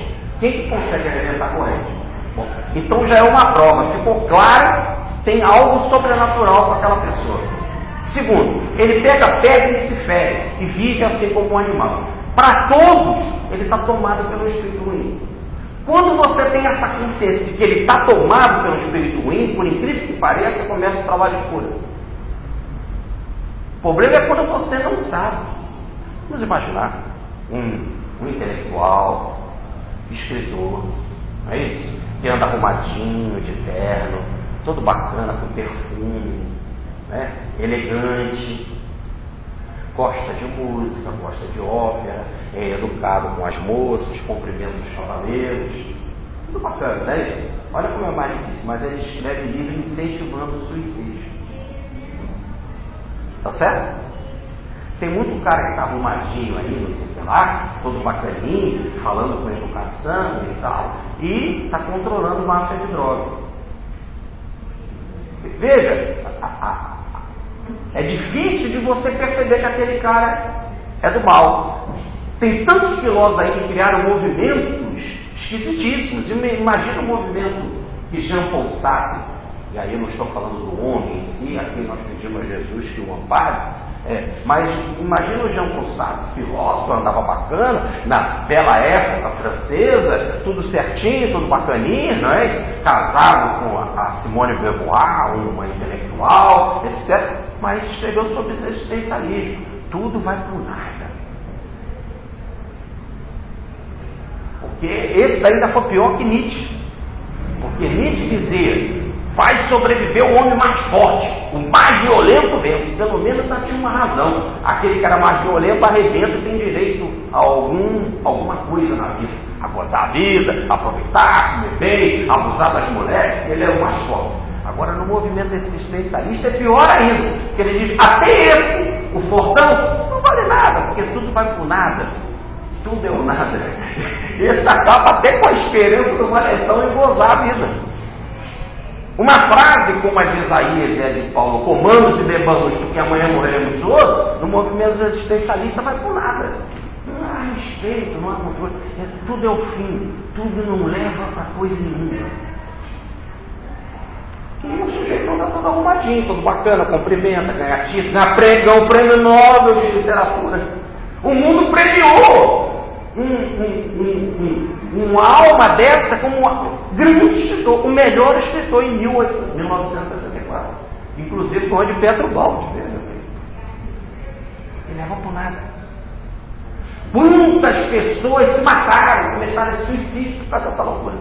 Quem que consegue arrebentar a corrente? Bom, então já é uma prova, ficou claro, tem algo sobrenatural com aquela pessoa. Segundo, ele pega pedra e se fere, e vive assim como um animal. Para todos, ele está tomado pelo espírito ruim. Quando você tem essa consciência de que ele está tomado pelo espírito ruim, por incrível que pareça, começa o trabalho de cura. O problema é quando você não sabe. Vamos imaginar um intelectual, escritor, não é isso? Que anda arrumadinho, de terno, todo bacana, com perfume, né? Elegante, gosta de música, gosta de ópera, é educado com as moças, cumprimenta os cavaleiros, tudo bacana, não é isso? Olha como é mais difícil, mas ele escreve livro incentivando o suicídio. Tá certo? Tem muito cara que está arrumadinho aí, não sei o que lá, todo bacaninho, falando com educação e tal, e está controlando máfia de droga. Veja, é difícil de você perceber que aquele cara é do mal. Tem tantos filósofos aí que criaram movimentos esquisitíssimos. Imagina o movimento que Jean Paul Sartre, e aí eu não estou falando do homem em si, aqui nós pedimos a Jesus que o ampare, mas imagina o Jean Paul Sartre, filósofo, andava bacana, na bela época francesa, tudo certinho, tudo bacaninho, não é? Casado com a Simone de Beauvoir, uma intelectual, etc. Mas escreveu sobre existencialismo. Tudo vai por nada. Porque esse daí ainda foi pior que Nietzsche. Porque Nietzsche dizia: vai sobreviver o homem mais forte, o mais violento vence. Pelo menos já tinha uma razão. Aquele que era mais violento arrebenta e tem direito a alguma coisa na vida. A gozar a vida, a aproveitar, comer bem, abusar das mulheres. Ele é o mais forte. Agora no movimento existencialista é pior ainda. Porque ele diz, até esse, o fortão, não vale nada, porque tudo vai por nada. Tudo é o nada. Esse acaba até com a esperança do valentão em gozar a vida. Uma frase como a de Isaías e a de Paulo, comamos e bebamos porque amanhã morreremos todos, no movimento existencialista vai por nada. Não há respeito, não há controle. Tudo é o fim, tudo não leva para coisa nenhuma. E o sujeito anda todo arrumadinho, todo bacana, cumprimenta, ganha título, ganha um prêmio Nobel de literatura. O mundo premiou uma alma dessa como um grande escritor, o melhor escritor em 1964. Inclusive foi de Petro Baldi. Ele leva por nada. Quantas pessoas se mataram, começaram esse suicídio por causa dessa loucura?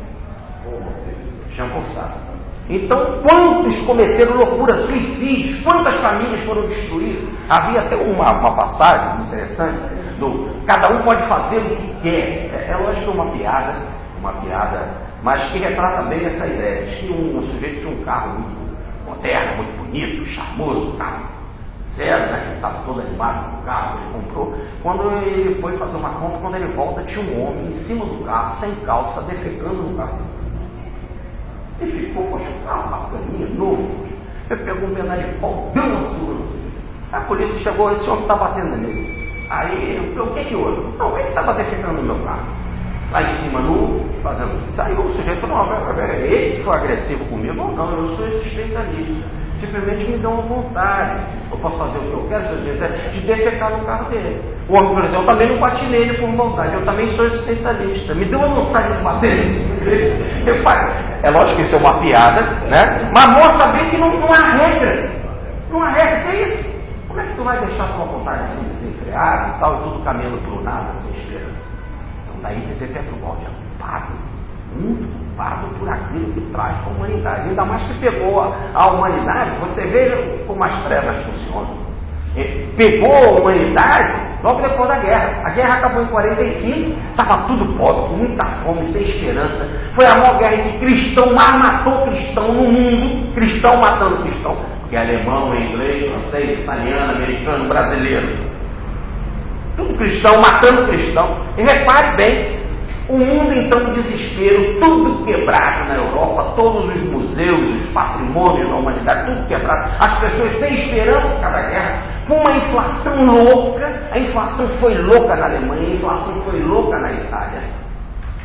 Jean Paul Sartre. Então, quantos cometeram loucura, suicídios, quantas famílias foram destruídas? Havia até uma passagem interessante, cada um pode fazer o que quer. É lógico uma piada, mas que retrata bem essa ideia. Diz que um sujeito tinha um carro muito moderno, muito bonito, charmoso, um carro zero, né, que estava todo animado com o carro que ele comprou. Quando ele foi fazer uma compra, quando ele volta, tinha um homem em cima do carro, sem calça, defecando no carro. E ficou, poxa, um carro bacaninha, novo. Ele pegou um pedaço de pau, deu uma surra. A polícia chegou, esse homem está batendo nele. Aí, o que houve? Não, ele estava defecando no meu carro. Lá em cima, fazendo. Saiu o sujeito, não, ele que foi agressivo comigo ou não, eu sou existencialista. Simplesmente me dá uma vontade. Eu posso fazer o que eu quero, de defecar no carro dele. O homem, por exemplo, eu também não bati nele por vontade, eu também sou existencialista. Me deu uma vontade de bater nele. É lógico que isso é uma piada, né? Mas mostra bem que não há regra. Não há regra, que é isso? Como é que tu vai deixar tua vontade assim desenfreada e tal, e tudo caminhando por nada, sem esperança? Então daí dizer Petro Baldi é culpado, muito culpado por aquilo que traz para a humanidade. Ainda mais que pegou a humanidade, você veja como as trevas funcionam. Pegou a humanidade logo depois da guerra. A guerra acabou em 45, estava tudo pobre, com muita fome, sem esperança. Foi a maior guerra em que cristão matou cristão no mundo, cristão matando cristão. Que é alemão, inglês, francês, italiano, americano, brasileiro. Tudo cristão, matando cristão. E repare bem, o mundo então em desespero, tudo quebrado na Europa, todos os museus, os patrimônios da humanidade, tudo quebrado. As pessoas sem esperança por causa da guerra, com uma inflação louca. A inflação foi louca na Alemanha, a inflação foi louca na Itália.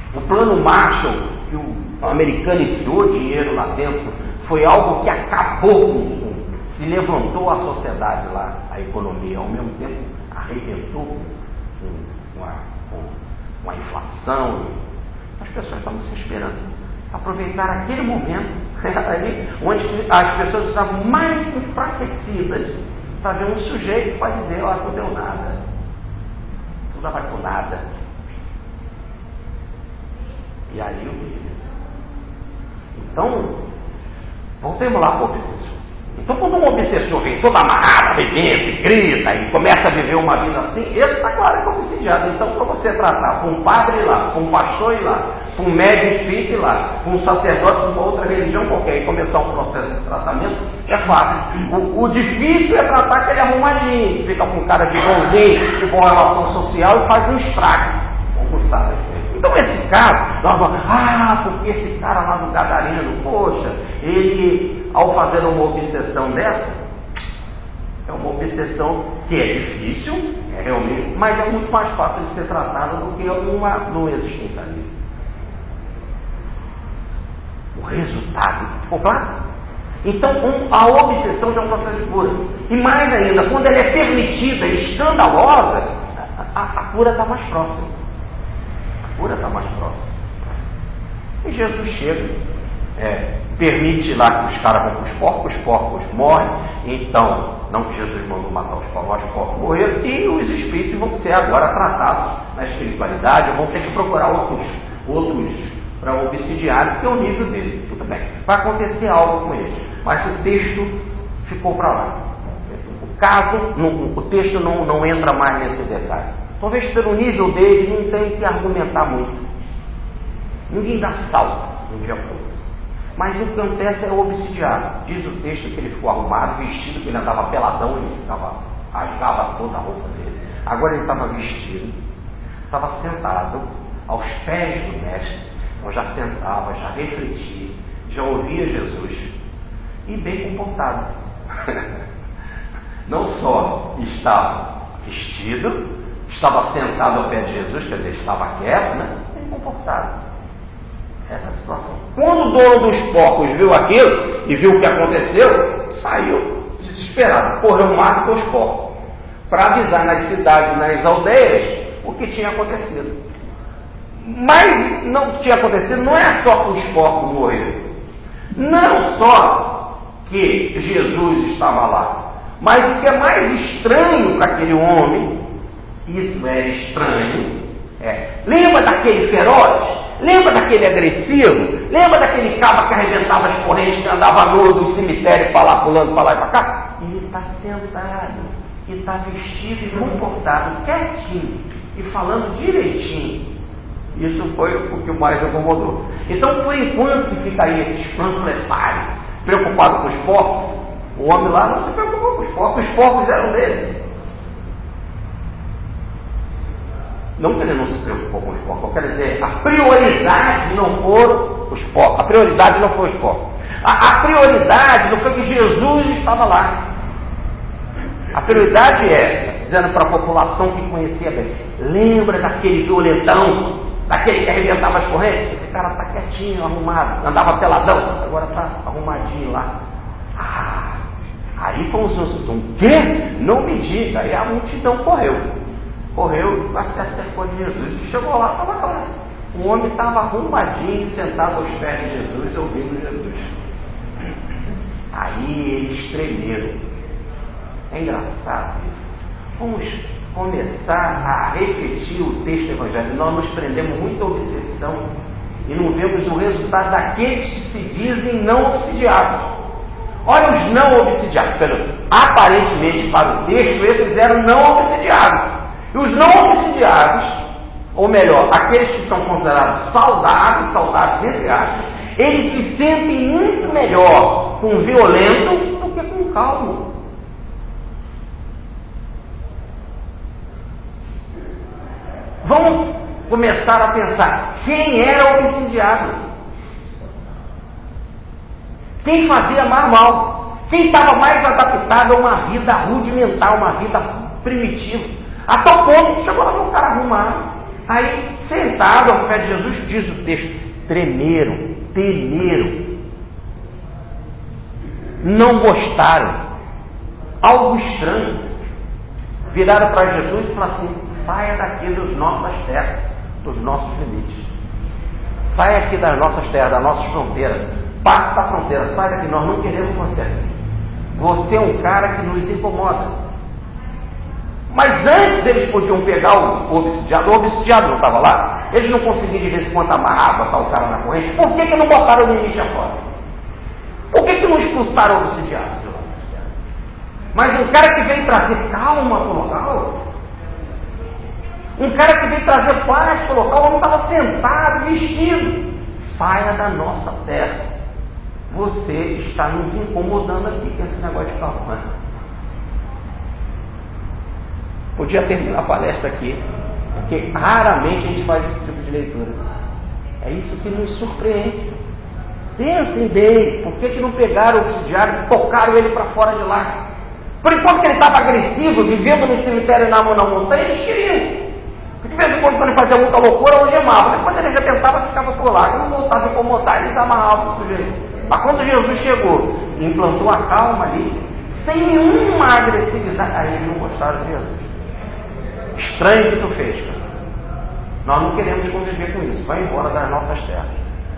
O plano Marshall, que o americano enfiou dinheiro lá dentro, foi algo que acabou se levantou a sociedade lá, a economia, ao mesmo tempo arrebentou com a inflação. As pessoas estavam se esperando aproveitar aquele momento ali, onde as pessoas estavam mais enfraquecidas, para ver um sujeito que pode dizer: não deu nada, tudo vai por nada. E aí então, voltemos lá para o obsessor. Então, quando um obsessor vem todo amarrado, bebendo, e grita, e começa a viver uma vida assim, esse está claro que é obsidiado. Então, para você tratar com um padre ir lá, com um pastor ir lá, com um médium espírita ir lá, com um sacerdote de uma outra religião qualquer, e começar um processo de tratamento, é fácil. O difícil é tratar aquele arrumadinho, que fica com cara de bonzinho, de boa relação social e faz um estrago. Como sabe? Então esse cara, porque esse cara lá do Gadareno, poxa, ele, ao fazer uma obsessão dessa, é uma obsessão que é difícil, é realmente, mas é muito mais fácil de ser tratada do que uma existencialismo. O resultado, ficou claro? Então a obsessão já é um processo de cura. E mais ainda, quando ela é permitida e escandalosa, a cura está mais próxima. A cura está mais próxima. E Jesus chega, permite lá que os caras vão para os porcos morrem. Então, não que Jesus mandou matar os porcos morreram, e os espíritos vão ser agora tratados na espiritualidade, vão ter que procurar outros para obsidiar, porque é o nível dele. Tudo bem, vai acontecer algo com eles, mas o texto ficou para lá. O texto não entra mais nesse detalhe. Talvez pelo nível dele não tenha que argumentar muito. Ninguém dá salto no dia todo. Mas o que acontece é o obsidiado. Diz o texto que ele ficou arrumado, vestido, que ele andava peladão, ele rasgava toda a roupa dele. Agora ele estava vestido, estava sentado aos pés do mestre, então já sentava, já refletia, já ouvia Jesus e bem comportado. Não só estava vestido, estava sentado ao pé de Jesus, quer dizer, estava quieto, né? Bem comportado. Essa é a situação. Quando o dono dos porcos viu aquilo e viu o que aconteceu, saiu desesperado, correu um mato com os porcos para avisar nas cidades, nas aldeias, o que tinha acontecido. Mas não tinha acontecido, não é só que os porcos morreram, não só que Jesus estava lá, mas o que é mais estranho para aquele homem, isso era estranho, lembra daquele feroz? Lembra daquele agressivo? Lembra daquele cabra que arrebentava as correntes, que andava nu do cemitério para lá, pulando para lá e para cá? Ele está sentado, e está vestido e comportado, quietinho, e falando direitinho. Isso foi o que mais incomodou. Então, por enquanto que fica aí esses panfletários preocupados com os porcos, o homem lá não se preocupou com os porcos eram dele. Não que ele não se preocupou com os porcos, quer dizer, a prioridade não foram os porcos, a prioridade não foi os porcos. A prioridade não foi que Jesus estava lá. A prioridade dizendo para a população que conhecia bem, lembra daquele violentão, daquele que arrebentava as correntes? Esse cara está quietinho, arrumado, andava peladão, agora está arrumadinho lá. Aí foi um quê? Não me diga. Aí a multidão correu, se acercou de Jesus, chegou lá, estava claro. O homem estava arrumadinho, sentado aos pés de Jesus, ouvindo Jesus. Aí eles tremeram. É engraçado isso. Vamos começar a refletir o texto evangélico. Nós nos prendemos muito à obsessão e não vemos o resultado daqueles que se dizem não obsidiados. Olha os não obsidiados. Aparentemente, para o texto, esses eram não obsidiados. E os não obsidiados, ou melhor, aqueles que são considerados saudáveis entre aspas, eles se sentem muito melhor com o violento do que com o calmo. Vamos começar a pensar, quem era obsidiado? Quem fazia mais mal? Quem estava mais adaptado a uma vida rudimentar, uma vida primitiva? A tal ponto que chegou lá um cara arrumado, aí sentado ao pé de Jesus, diz o texto, tremeram, temeram, não gostaram, algo estranho. Viraram para Jesus e falaram assim: saia daqui das nossas terras, dos nossos limites, saia aqui das nossas terras, das nossas fronteiras, passe da fronteira, saia daqui, nós não queremos você aqui. Você é um cara que nos incomoda. Mas antes eles podiam pegar o obsidiado não estava lá, eles não conseguiam de vez em quando amarrar, botar o cara na corrente. Por que não botaram o limite afora? Por que não expulsaram o obsidiado de lá? Mas um cara que veio trazer calma para o local, um cara que veio trazer paz para o local, o homem estava sentado, vestido. Saia da nossa terra, você está nos incomodando aqui com esse negócio de calma. Podia terminar a palestra aqui, porque raramente a gente faz esse tipo de leitura. É isso que nos surpreende. Pensem bem, por que não pegaram o obsidiário e tocaram ele para fora de lá? Por enquanto que ele estava agressivo, vivendo no cemitério na montanha, eles queriam. De vez em quando ele fazia muita loucura, algemavam. Depois ele já tentava, ficava por lá. Quando voltava a incomodar, eles amarravam o sujeito. Mas quando Jesus chegou e implantou a calma ali, sem nenhuma agressividade, aí eles não gostaram de Jesus. Estranho que tu fez, cara. Nós não queremos conviver com isso. Vai embora das nossas terras.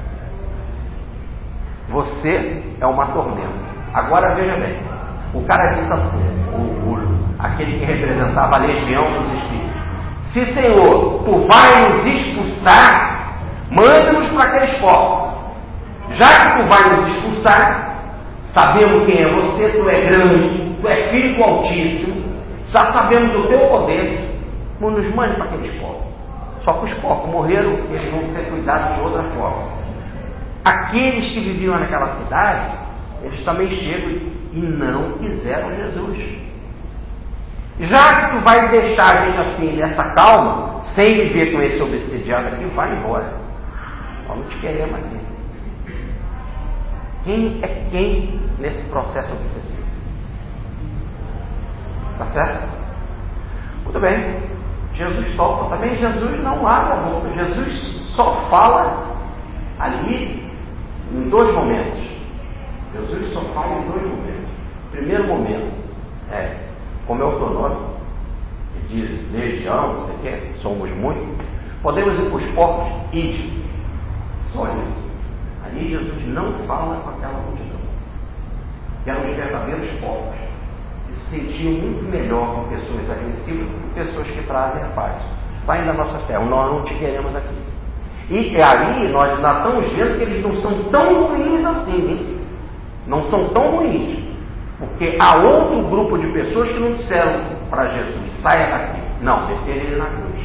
Você é uma tormenta. Agora veja bem. O cara disse assim, aquele que representava a legião dos espíritos: se, Senhor, tu vai nos expulsar, manda-nos para aqueles povos. Já que tu vai nos expulsar, sabemos quem é você, tu é grande, tu é filho do Altíssimo, já sabemos do teu poder, nos mande para aqueles povos. Só que os povos morreram, eles vão ser cuidados de outra forma. Aqueles que viviam naquela cidade, eles também chegam e não quiseram Jesus. Já que tu vai deixar a gente assim, nessa calma, sem viver com esse obsidiado aqui, vai embora. Nós não te queremos aqui. Quem é quem nesse processo obsessivo? Tá certo? Muito bem. Jesus toca também. Jesus não abre a boca. Jesus só fala ali em dois momentos. Jesus só fala em dois momentos. O primeiro momento é: como é o teu nome? Que diz legião, não sei o que, somos muitos. Podemos ir para os porcos? Ide. Só isso. Aí Jesus não fala com aquela multidão, que eram os verdadeiros porcos, que se sentiam muito melhor com pessoas agressivas do que pessoas que trazem a paz. Saem da nossa terra, nós não te queremos aqui. E aí nós ainda estamos vendo que eles não são tão ruins assim, hein? Não são tão ruins. Porque há outro grupo de pessoas que não disseram para Jesus: saia daqui. Não, meteram ele na cruz.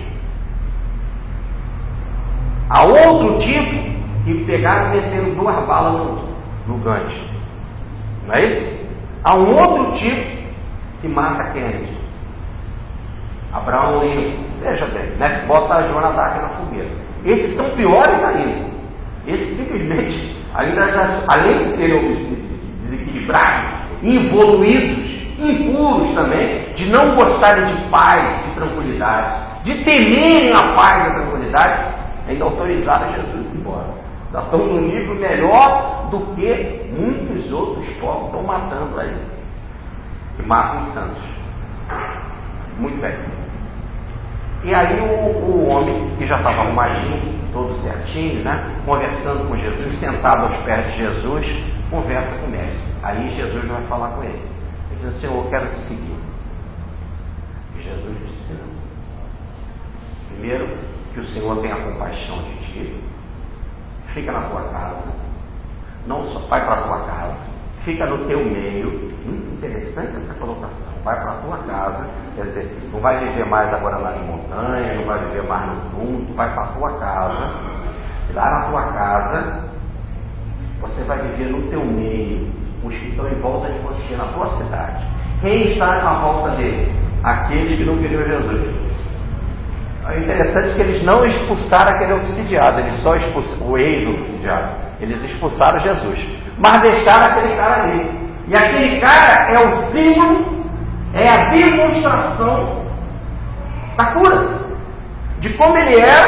Há outro tipo que pegaram e meteram 2 balas no gancho. Não é isso? Há um outro tipo que mata Kennedy. Abraão Lincoln. Veja bem, né? Bota a Joana d'Arc na fogueira. Esses são piores ainda. Esses simplesmente, ainda já, além de serem desequilibrados, involuídos, impuros também, de não gostarem de paz, de tranquilidade, de temerem a paz e a tranquilidade, ainda autorizaram Jesus a ir embora. Já estão num nível melhor do que muitos outros povos estão matando aí, que matam os santos. Muito bem. E aí o homem, que já estava arrumadinho, todo certinho, né, conversando com Jesus, sentado aos pés de Jesus, conversa com o mestre. Aí Jesus vai falar com ele. Ele diz: Senhor, eu quero te seguir. E Jesus disse: não. Primeiro, que o Senhor tenha compaixão de ti. Fica na tua casa. Não só vai para a tua casa. Fica no teu meio. Muito interessante essa colocação. Vai para a tua casa. Quer dizer, não vai viver mais agora lá em montanha, não vai viver mais no fundo. Vai para a tua casa. E lá na tua casa, você vai viver no teu meio, os que estão em volta de você, na tua cidade. Quem está à volta dele? Aqueles que não queriam Jesus. É interessante que eles não expulsaram aquele obsidiado, eles só expulsaram o ex-obsidiado. Eles expulsaram Jesus, mas deixaram aquele cara ali. E aquele cara é o símbolo, é a demonstração da cura, de como ele era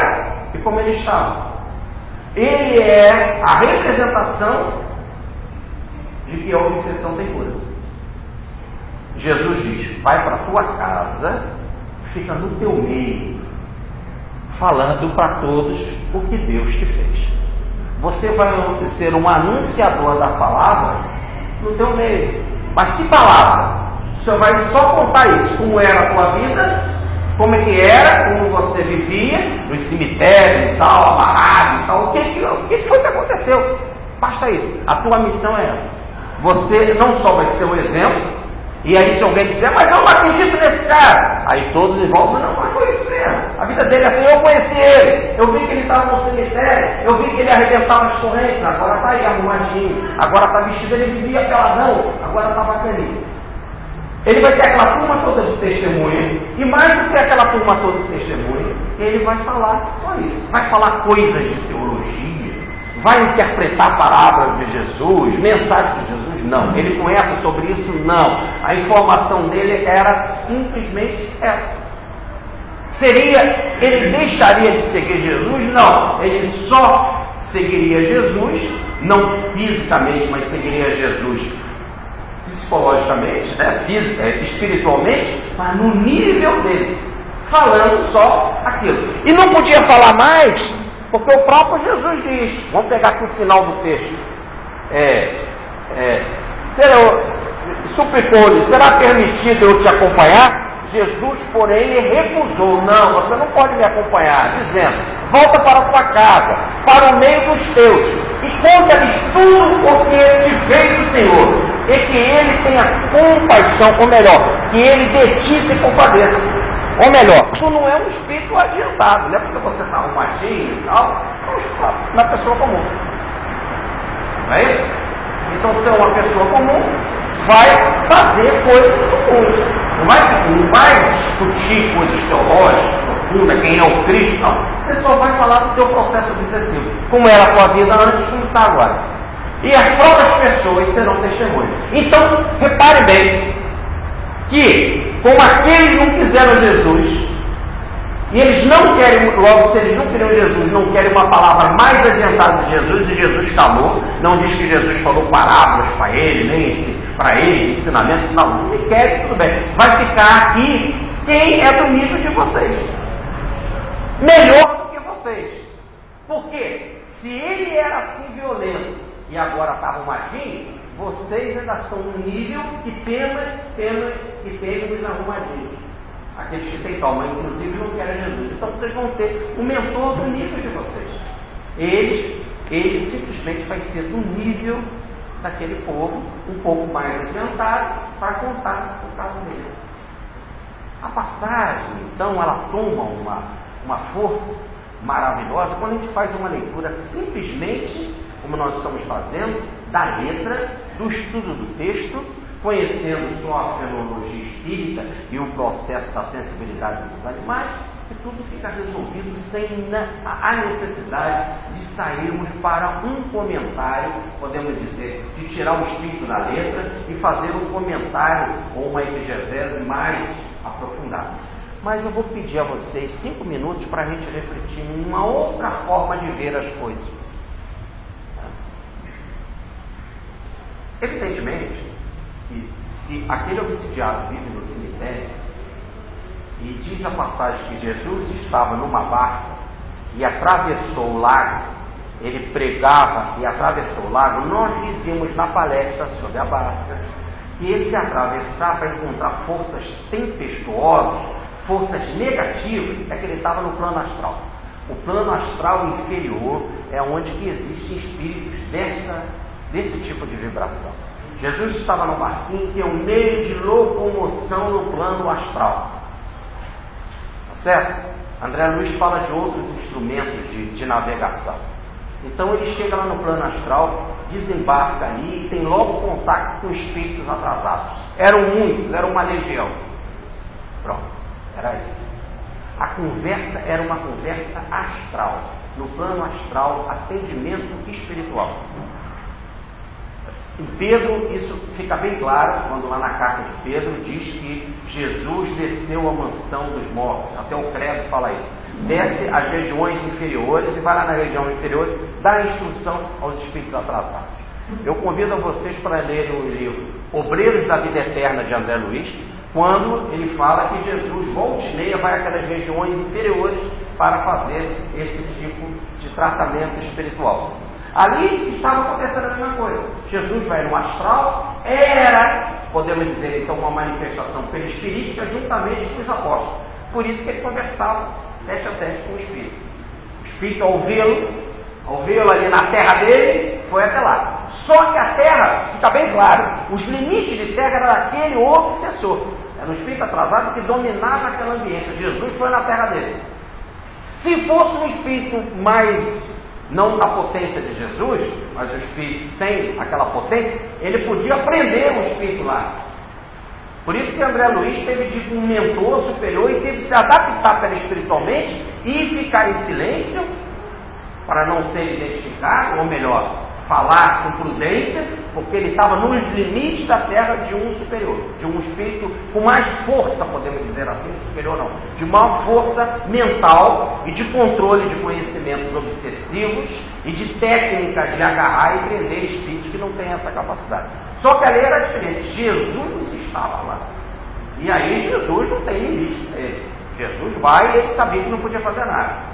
e como ele estava. Ele é a representação de que a obsessão tem cura. Jesus diz: vai para a tua casa, fica no teu meio, falando para todos o que Deus te fez. Você vai ser um anunciador da palavra no teu meio. Mas que palavra? O Senhor vai só contar isso, como era a tua vida, como é que era, como você vivia, nos cemitérios e tal, amarrado e tal. O que foi que aconteceu? Basta isso. A tua missão é essa. Você não só vai ser um exemplo, e aí se alguém disser, mas eu não acredito nesse cara, aí todos em volta, não, mas foi isso mesmo. A vida dele é assim, eu conheci ele, eu vi que ele estava no cemitério, eu vi que ele arrebentava as correntes, agora está aí arrumadinho, agora está vestido, ele vivia peladão, agora está bacaninho. Ele vai ter aquela turma toda de testemunha, e mais do que aquela turma toda de testemunha, ele vai falar só isso, vai falar coisas de teologia, vai interpretar palavras de Jesus, mensagens de Jesus? Não. Ele conhece sobre isso? Não. A informação dele era simplesmente essa. Ele deixaria de seguir Jesus? Não. Ele só seguiria Jesus, não fisicamente, mas seguiria Jesus psicologicamente, né? Espiritualmente, mas no nível dele, falando só aquilo. E não podia falar mais, porque o próprio Jesus diz, vamos pegar aqui o final do texto, suplicou-lhe, será permitido eu te acompanhar? Jesus, porém, lhe recusou, não, você não pode me acompanhar, dizendo, volta para a tua casa, para o meio dos teus, e conta-lhes tudo o que te fez o Senhor, e que ele tenha compaixão, ou melhor, que ele de ti se compadeça. Ou melhor, tu não é um espírito adiantado, não é porque você está arrumadinho e tal, é uma pessoa comum. Não é isso? Então, se é uma pessoa comum, vai fazer coisas comuns. Não vai discutir coisas teológicas, profundas, quem é o Cristo, não. Você só vai falar do teu processo obsessivo. Como era a tua vida antes, como está agora. E as próprias pessoas serão testemunhas. Então, repare bem, que, como aqueles não quiseram Jesus, e eles não querem, logo, se eles não queriam Jesus, não querem uma palavra mais adiantada de Jesus, e Jesus calou, não diz que Jesus falou parábolas para ele, nem para ele, ensinamento, não, ele quer, tudo bem, vai ficar aqui quem é do nível de vocês, melhor do que vocês. Por quê? Se ele era assim violento, e agora está arrumadinho, vocês ainda estão no nível que temem os arrumadinhos. Aqueles que têm calma, inclusive, não querem Jesus. Então vocês vão ter um mentor do nível de vocês. Ele simplesmente vai ser do nível daquele povo, um pouco mais adiantado, para contar o caso dele. A passagem, então, ela toma uma força maravilhosa quando a gente faz uma leitura simplesmente, como nós estamos fazendo, da letra, do estudo do texto, conhecendo só a fenomenologia espírita e o processo da sensibilidade dos animais, e tudo fica resolvido sem a necessidade de sairmos para um comentário, podemos dizer, de tirar o espírito da letra e fazer um comentário ou uma exegese mais aprofundada. Mas eu vou pedir a vocês 5 minutos para a gente refletir em uma outra forma de ver as coisas. Evidentemente, que se aquele obsidiado vive no cemitério, e diz a passagem que Jesus estava numa barca e atravessou o lago, ele pregava e atravessou o lago, nós dizíamos na palestra sobre a barca que esse atravessar para encontrar forças tempestuosas, forças negativas, é que ele estava no plano astral. O plano astral inferior é onde que existem espíritos desse tipo de vibração. Jesus estava no barquinho, que é um meio de locomoção no plano astral. Tá certo? André Luiz fala de outros instrumentos de navegação. Então ele chega lá no plano astral, desembarca ali e tem logo contato com espíritos atrasados. Eram muitos, era uma legião. Pronto, era isso. A conversa era uma conversa astral. No plano astral, atendimento espiritual. Em Pedro, isso fica bem claro, quando lá na carta de Pedro diz que Jesus desceu à mansão dos mortos. Até o credo fala isso. Desce às regiões inferiores e vai lá na região inferior, dá instrução aos espíritos atrasados. Eu convido a vocês para lerem o livro Obreiros da Vida Eterna, de André Luiz, quando ele fala que Jesus, volta e meia, vai àquelas regiões inferiores para fazer esse tipo de tratamento espiritual. Ali estava acontecendo a mesma coisa. Jesus vai no astral, era, podemos dizer então, uma manifestação perispirítica juntamente com os apóstolos. Por isso que ele conversava tete a tete com o Espírito. O Espírito, ao vê-lo ali na terra dele, foi até lá. Só que a terra, fica bem claro, os limites de terra era daquele obsessor. Era um espírito atrasado que dominava aquele ambiente. Jesus foi na terra dele. Se fosse um espírito mais, não da potência de Jesus, mas um espírito sem aquela potência, ele podia prender o espírito lá. Por isso que André Luiz teve um mentor superior e teve que se adaptar espiritualmente e ficar em silêncio para não ser identificado, ou melhor, falar com prudência, porque ele estava nos limites da terra de um superior, de um espírito com mais força, podemos dizer assim, superior não, de maior força mental e de controle de conhecimentos obsessivos e de técnica de agarrar e prender espíritos que não têm essa capacidade. Só que ali era diferente, Jesus estava lá. E aí Jesus não tem limite. Jesus vai e ele sabia que não podia fazer nada.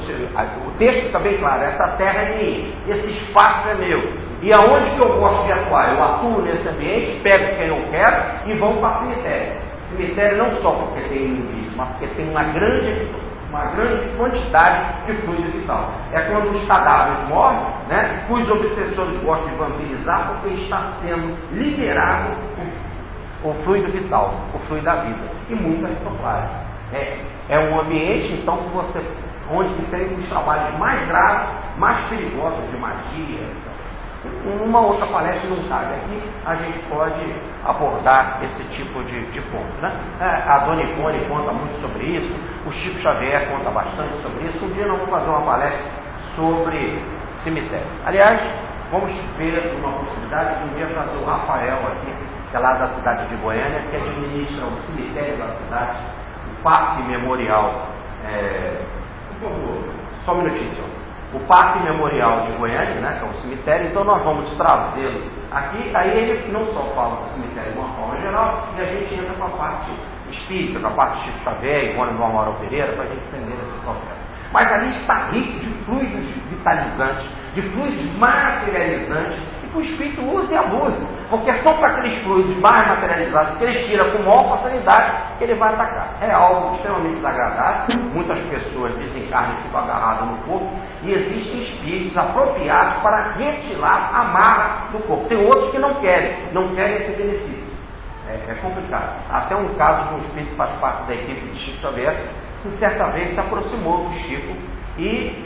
O texto está bem claro, essa terra é minha, esse espaço é meu. E aonde que eu gosto de atuar? Eu atuo nesse ambiente, pego quem eu quero e vão para o cemitério. Cemitério não só porque tem imundícia, mas porque tem uma grande quantidade de fluido vital. É quando os cadáveres morrem, né, que os obsessores gostam de vampirizar, porque está sendo liberado o fluido vital, o fluido da vida. E muitas ectoplasmas. É um ambiente, então, que você, onde tem os trabalhos mais graves, mais perigosos de magia. Uma outra palestra não cabe aqui, a gente pode abordar esse tipo de ponto, né? A Dona Ivone conta muito sobre isso, o Chico Xavier conta bastante sobre isso. Um dia nós vamos fazer uma palestra sobre cemitério. Aliás, vamos ver uma possibilidade de um dia trazer o Rafael aqui, que é lá da cidade de Goiânia, que administra o cemitério da cidade, o Parque Memorial. Por favor, só um minutinho, senhor. O Parque Memorial de Goiânia, né, que é um cemitério, então nós vamos trazê-lo aqui. Aí ele não só fala do cemitério de uma forma geral, e a gente entra com a parte espírita, com a parte de Chico Xavier, Ivone do Amaral Pereira, para a gente entender esse processo. Mas ali está rico de fluidos vitalizantes, de fluidos materializantes, e que o espírito usa e abusa, porque são para aqueles fluidos mais materializados que ele tira com maior facilidade que ele vai atacar. É algo extremamente desagradável. Muitas pessoas desencarnam e ficam agarradas no corpo, e existem espíritos apropriados para retirar a marra do corpo. Tem outros que não querem esse benefício. É complicado. Até um caso de um espírito que faz parte da equipe de Chico Xavier, que certa vez se aproximou do Chico, e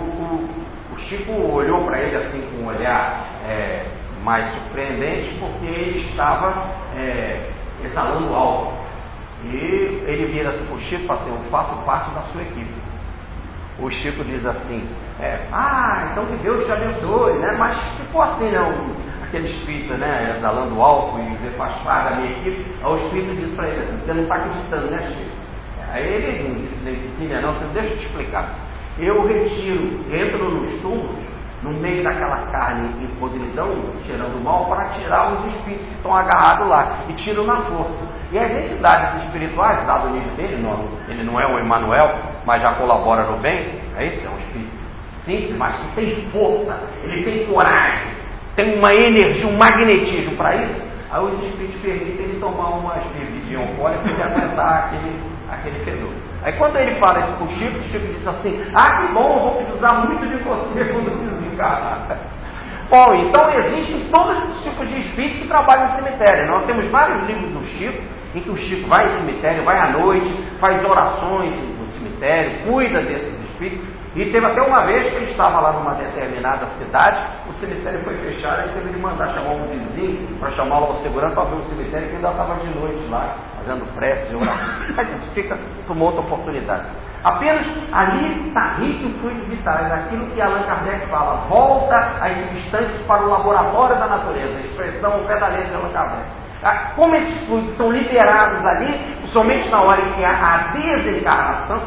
o Chico olhou para ele assim com um olhar mais surpreendente, porque ele estava exalando álcool. E ele vira assim para o Chico e fala assim: eu faço parte da sua equipe. O Chico diz assim: então que Deus te abençoe, né? Mas ficou assim, né? Aquele espírito, né? Exalando álcool e dizer, faz parte da minha equipe. Aí o espírito diz para ele assim: você não está acreditando, né, Chico? Aí ele não disse, não, você deixa eu te explicar. Eu entro nos túmulos, no meio daquela carne em podridão, tirando o mal, para tirar os espíritos que estão agarrados lá, e tiro na força. E as entidades espirituais, dado o nível dele, ele não é o Emmanuel, mas já colabora no bem, é um espírito simples, mas que tem força, ele tem coragem, tem uma energia, um magnetismo para isso. Aí os espíritos permitem ele tomar umas bebidinhas alcoólicas e aguentar aquele fedor. Aí quando ele fala isso com o Chico diz assim: que bom, eu vou precisar muito de você quando eu desencarnar. Bom, então existem todos esses tipos de espíritos que trabalham no cemitério. Nós temos vários livros do Chico, em que o Chico vai ao cemitério, vai à noite, faz orações no cemitério, cuida desses espíritos. espíritos. E teve até uma vez que ele estava lá numa determinada cidade, o cemitério foi fechado, e teve de mandar chamar um vizinho para chamá-lo ao segurança para ver o cemitério, que ainda estava de noite lá, fazendo prece de oração. Mas isso fica para uma outra oportunidade. Apenas ali está rico em fluidos vitais, aquilo que Allan Kardec fala, volta as substâncias para o laboratório da natureza, a expressão verdadeira de Allan Kardec. Como esses fluidos são liberados ali, somente na hora em que há a desencarnação,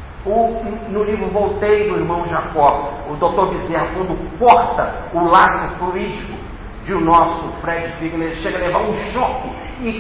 no livro Voltei, do irmão Jacó, o Dr. Bezerra, quando corta o laço fluídico de o nosso Fred Figner, ele chega a levar um choque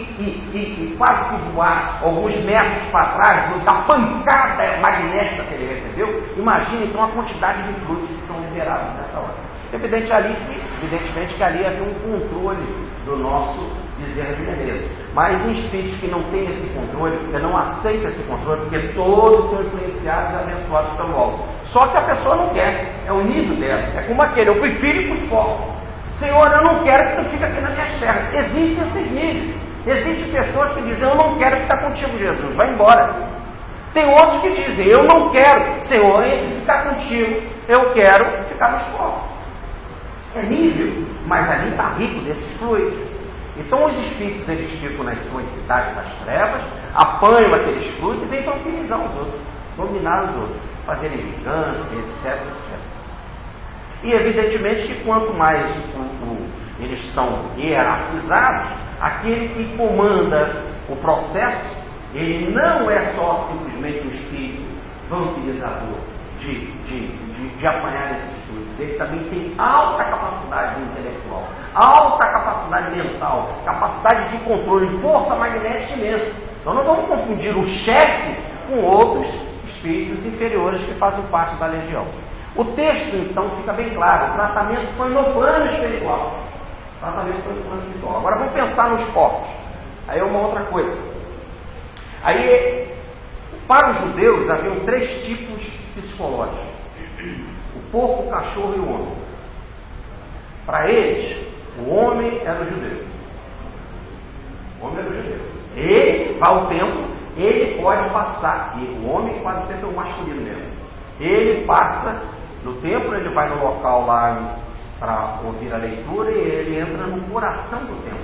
e quase que voar alguns metros para trás da pancada magnética que ele recebeu. Imagina então a quantidade de fluidos que são liberados nessa hora. Evidentemente que ali havia um controle do nosso Bezerra de Menezes. Mas em espíritos que não têm esse controle, que não aceitam esse controle, porque todos são influenciados e abençoados pelo alto. Só que a pessoa não quer, é o nível dela. É como aquele, eu prefiro ir para os focos. Senhor, eu não quero que tu fique aqui nas minhas terras. Existem esses níveis. Existem pessoas que dizem, eu não quero ficar contigo, Jesus, vai embora. Tem outros que dizem, eu não quero, Senhor, ficar contigo, eu quero ficar nos focos. É nível, mas ali está rico desses fluidos. Então os espíritos, eles ficam nas suas cidades das trevas, apanham aqueles fluidos e vêm tranquilizar os outros, dominar os outros, fazerem vingança, etc. E evidentemente que quanto mais eles são hierarquizados, aquele que comanda o processo, ele não é só simplesmente um espírito vampirizador de apanhar esses fluidos. Ele também tem alta capacidade intelectual, alta capacidade mental, capacidade de controle, força magnética imensa. Então não vamos confundir o chefe com outros espíritos inferiores que fazem parte da legião. O texto, então, fica bem claro. O tratamento foi no plano espiritual. Agora vamos pensar nos corpos. Aí é uma outra coisa. Aí, para os judeus, haviam 3 tipos psicológicos: o porco, o cachorro e o homem. Para eles, o homem era o judeu. O homem era o judeu. Ele, vai ao templo, ele pode passar. E o homem quase sempre é o masculino mesmo. Ele passa no templo, ele vai no local lá para ouvir a leitura e ele entra no coração do templo,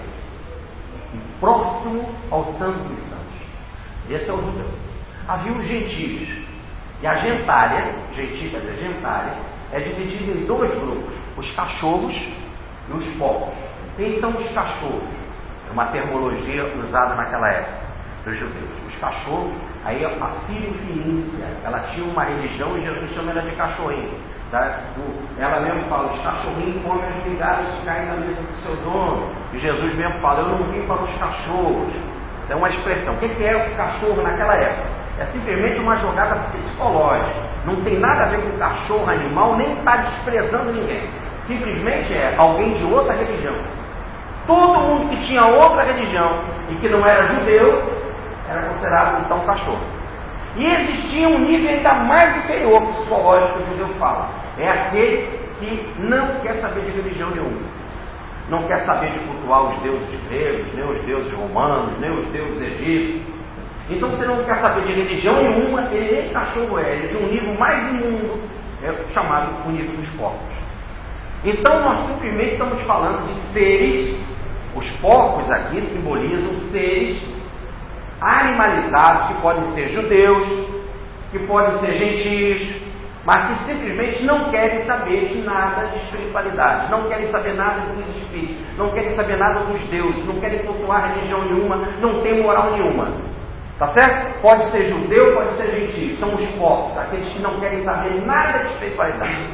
próximo ao Santo dos Santos. Esse é o judeu. Havia os gentios. E a gentária, gentária, é dividida em 2 grupos: os cachorros e os porcos. Quem são os cachorros? É uma terminologia usada naquela época dos judeus. Os cachorros, aí a Sírio-Fenícia, ela tinha uma religião e Jesus chama ela de cachorrinho. Tá? Ela mesmo fala, os cachorrinhos comem as migalhas que caem na mesa do seu dono. E Jesus mesmo fala, eu não vim para os cachorros. É uma expressão. O que é o cachorro naquela época? É simplesmente uma jogada psicológica. Não tem nada a ver com cachorro, animal, nem está desprezando ninguém. Simplesmente é alguém de outra religião. Todo mundo que tinha outra religião e que não era judeu era considerado então cachorro. E existia um nível ainda mais inferior psicológico que o judeu fala. É aquele que não quer saber de religião nenhuma. Não quer saber de cultuar os deuses gregos, nem os deuses romanos, nem os deuses egípcios. Então, se não quer saber de religião nenhuma, ele nem cachorro é. Ele é de um nível mais imundo, chamado o nível dos porcos. Então, nós simplesmente estamos falando de seres. Os porcos aqui simbolizam seres animalizados, que podem ser judeus, que podem ser gentios, mas que simplesmente não querem saber de nada de espiritualidade, não querem saber nada dos espíritos, não querem saber nada dos deuses, não querem cultuar religião nenhuma, não tem moral nenhuma. Tá certo? Pode ser judeu, pode ser gentio. São os porcos, aqueles que não querem saber nada de espiritualidade.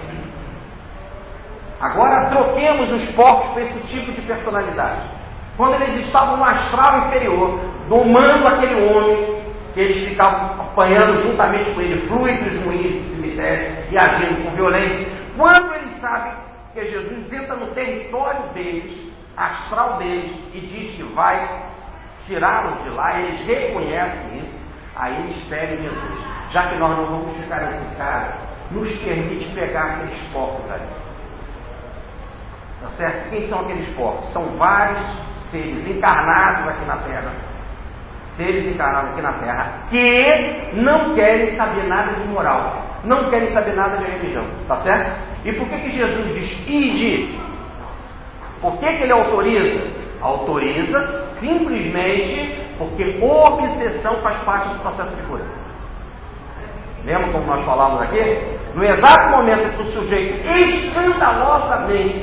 Agora troquemos os porcos por esse tipo de personalidade. Quando eles estavam no astral inferior, domando aquele homem, que eles ficavam apanhando juntamente com ele fluidos ruins do cemitério e agindo com violência. Quando eles sabem que Jesus entra no território deles, astral deles, e diz que vai tirá-los de lá, eles reconhecem isso, aí eles pedem Jesus, já que nós não vamos ficar nesse cara, nos permite pegar aqueles porcos ali. Tá certo? Quem são aqueles porcos? São vários seres encarnados aqui na Terra, seres encarnados aqui na Terra que não querem saber nada de moral, não querem saber nada de religião, tá certo? E por que Jesus diz ide? Por que ele autoriza? Autoriza simplesmente porque obsessão faz parte do processo de cura. Lembra como nós falamos aqui? No exato momento que o sujeito escandalosamente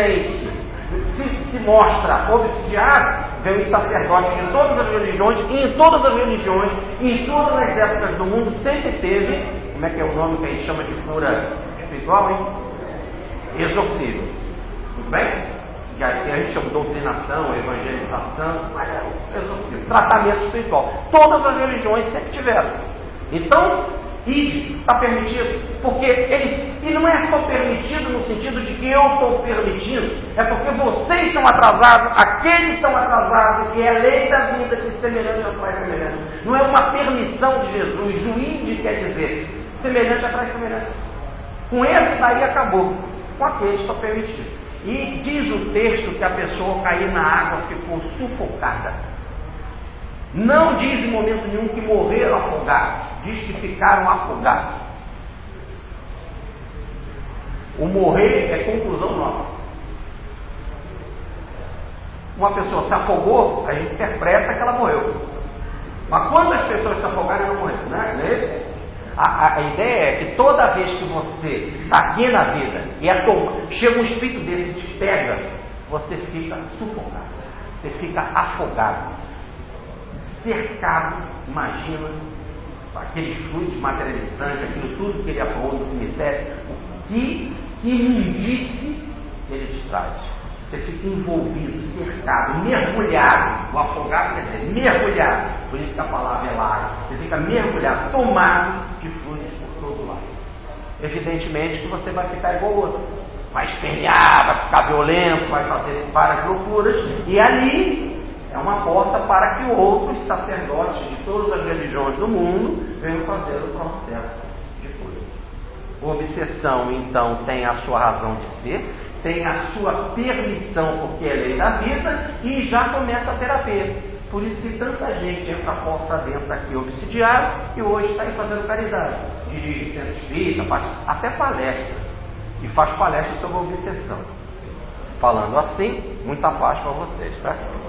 se mostra obsidiado, vem os sacerdotes de todas as religiões, e em todas as religiões, e em todas as épocas do mundo, sempre teve, como é que é o nome que a gente chama de cura espiritual, hein? Exorcismo. Muito bem? Que a gente chama de doutrinação, evangelização, mas é o exorcismo, tratamento espiritual. Todas as religiões sempre tiveram. Então, isso está permitido, porque e não é só permitido no sentido de que eu estou permitindo, é porque vocês estão atrasados, aqueles estão atrasados, que é a lei da vida que semelhante atrai semelhante. Não é uma permissão de Jesus, juízo quer dizer semelhante atrai semelhante. Com esse daí acabou, com aquele está permitido. E diz o texto que a pessoa cair na água ficou sufocada. Não diz em momento nenhum que morreram afogados, diz que ficaram afogados. O morrer é conclusão nossa. Uma pessoa se afogou, a gente interpreta que ela morreu. Mas quantas pessoas se afogaram e não morreram? Né? A ideia é que toda vez que você está aqui na vida e chega um espírito desse e te pega, você fica sufocado, você fica afogado, cercado. Imagina aqueles fluidos materializantes, aquilo tudo que ele apagou no cemitério, o que imundice ele te traz. Você fica envolvido, cercado, mergulhado. O afogado quer dizer mergulhado, por isso que a palavra é lágrima. Você fica mergulhado, tomado de fluidos por todo lado. Evidentemente que você vai ficar igual ao outro, vai espernear, vai ficar violento, vai fazer várias loucuras, e ali é uma porta para que outros sacerdotes de todas as religiões do mundo venham fazer o processo de cura. Obsessão, então, tem a sua razão de ser, tem a sua permissão, porque é lei da vida, e já começa a terapia. Por isso que tanta gente entra a porta dentro aqui obsidiado e hoje está aí fazendo caridade. Dirige centro espírita, faz até palestra, e faz palestra sobre a obsessão. Falando assim, muita paz para vocês, tá?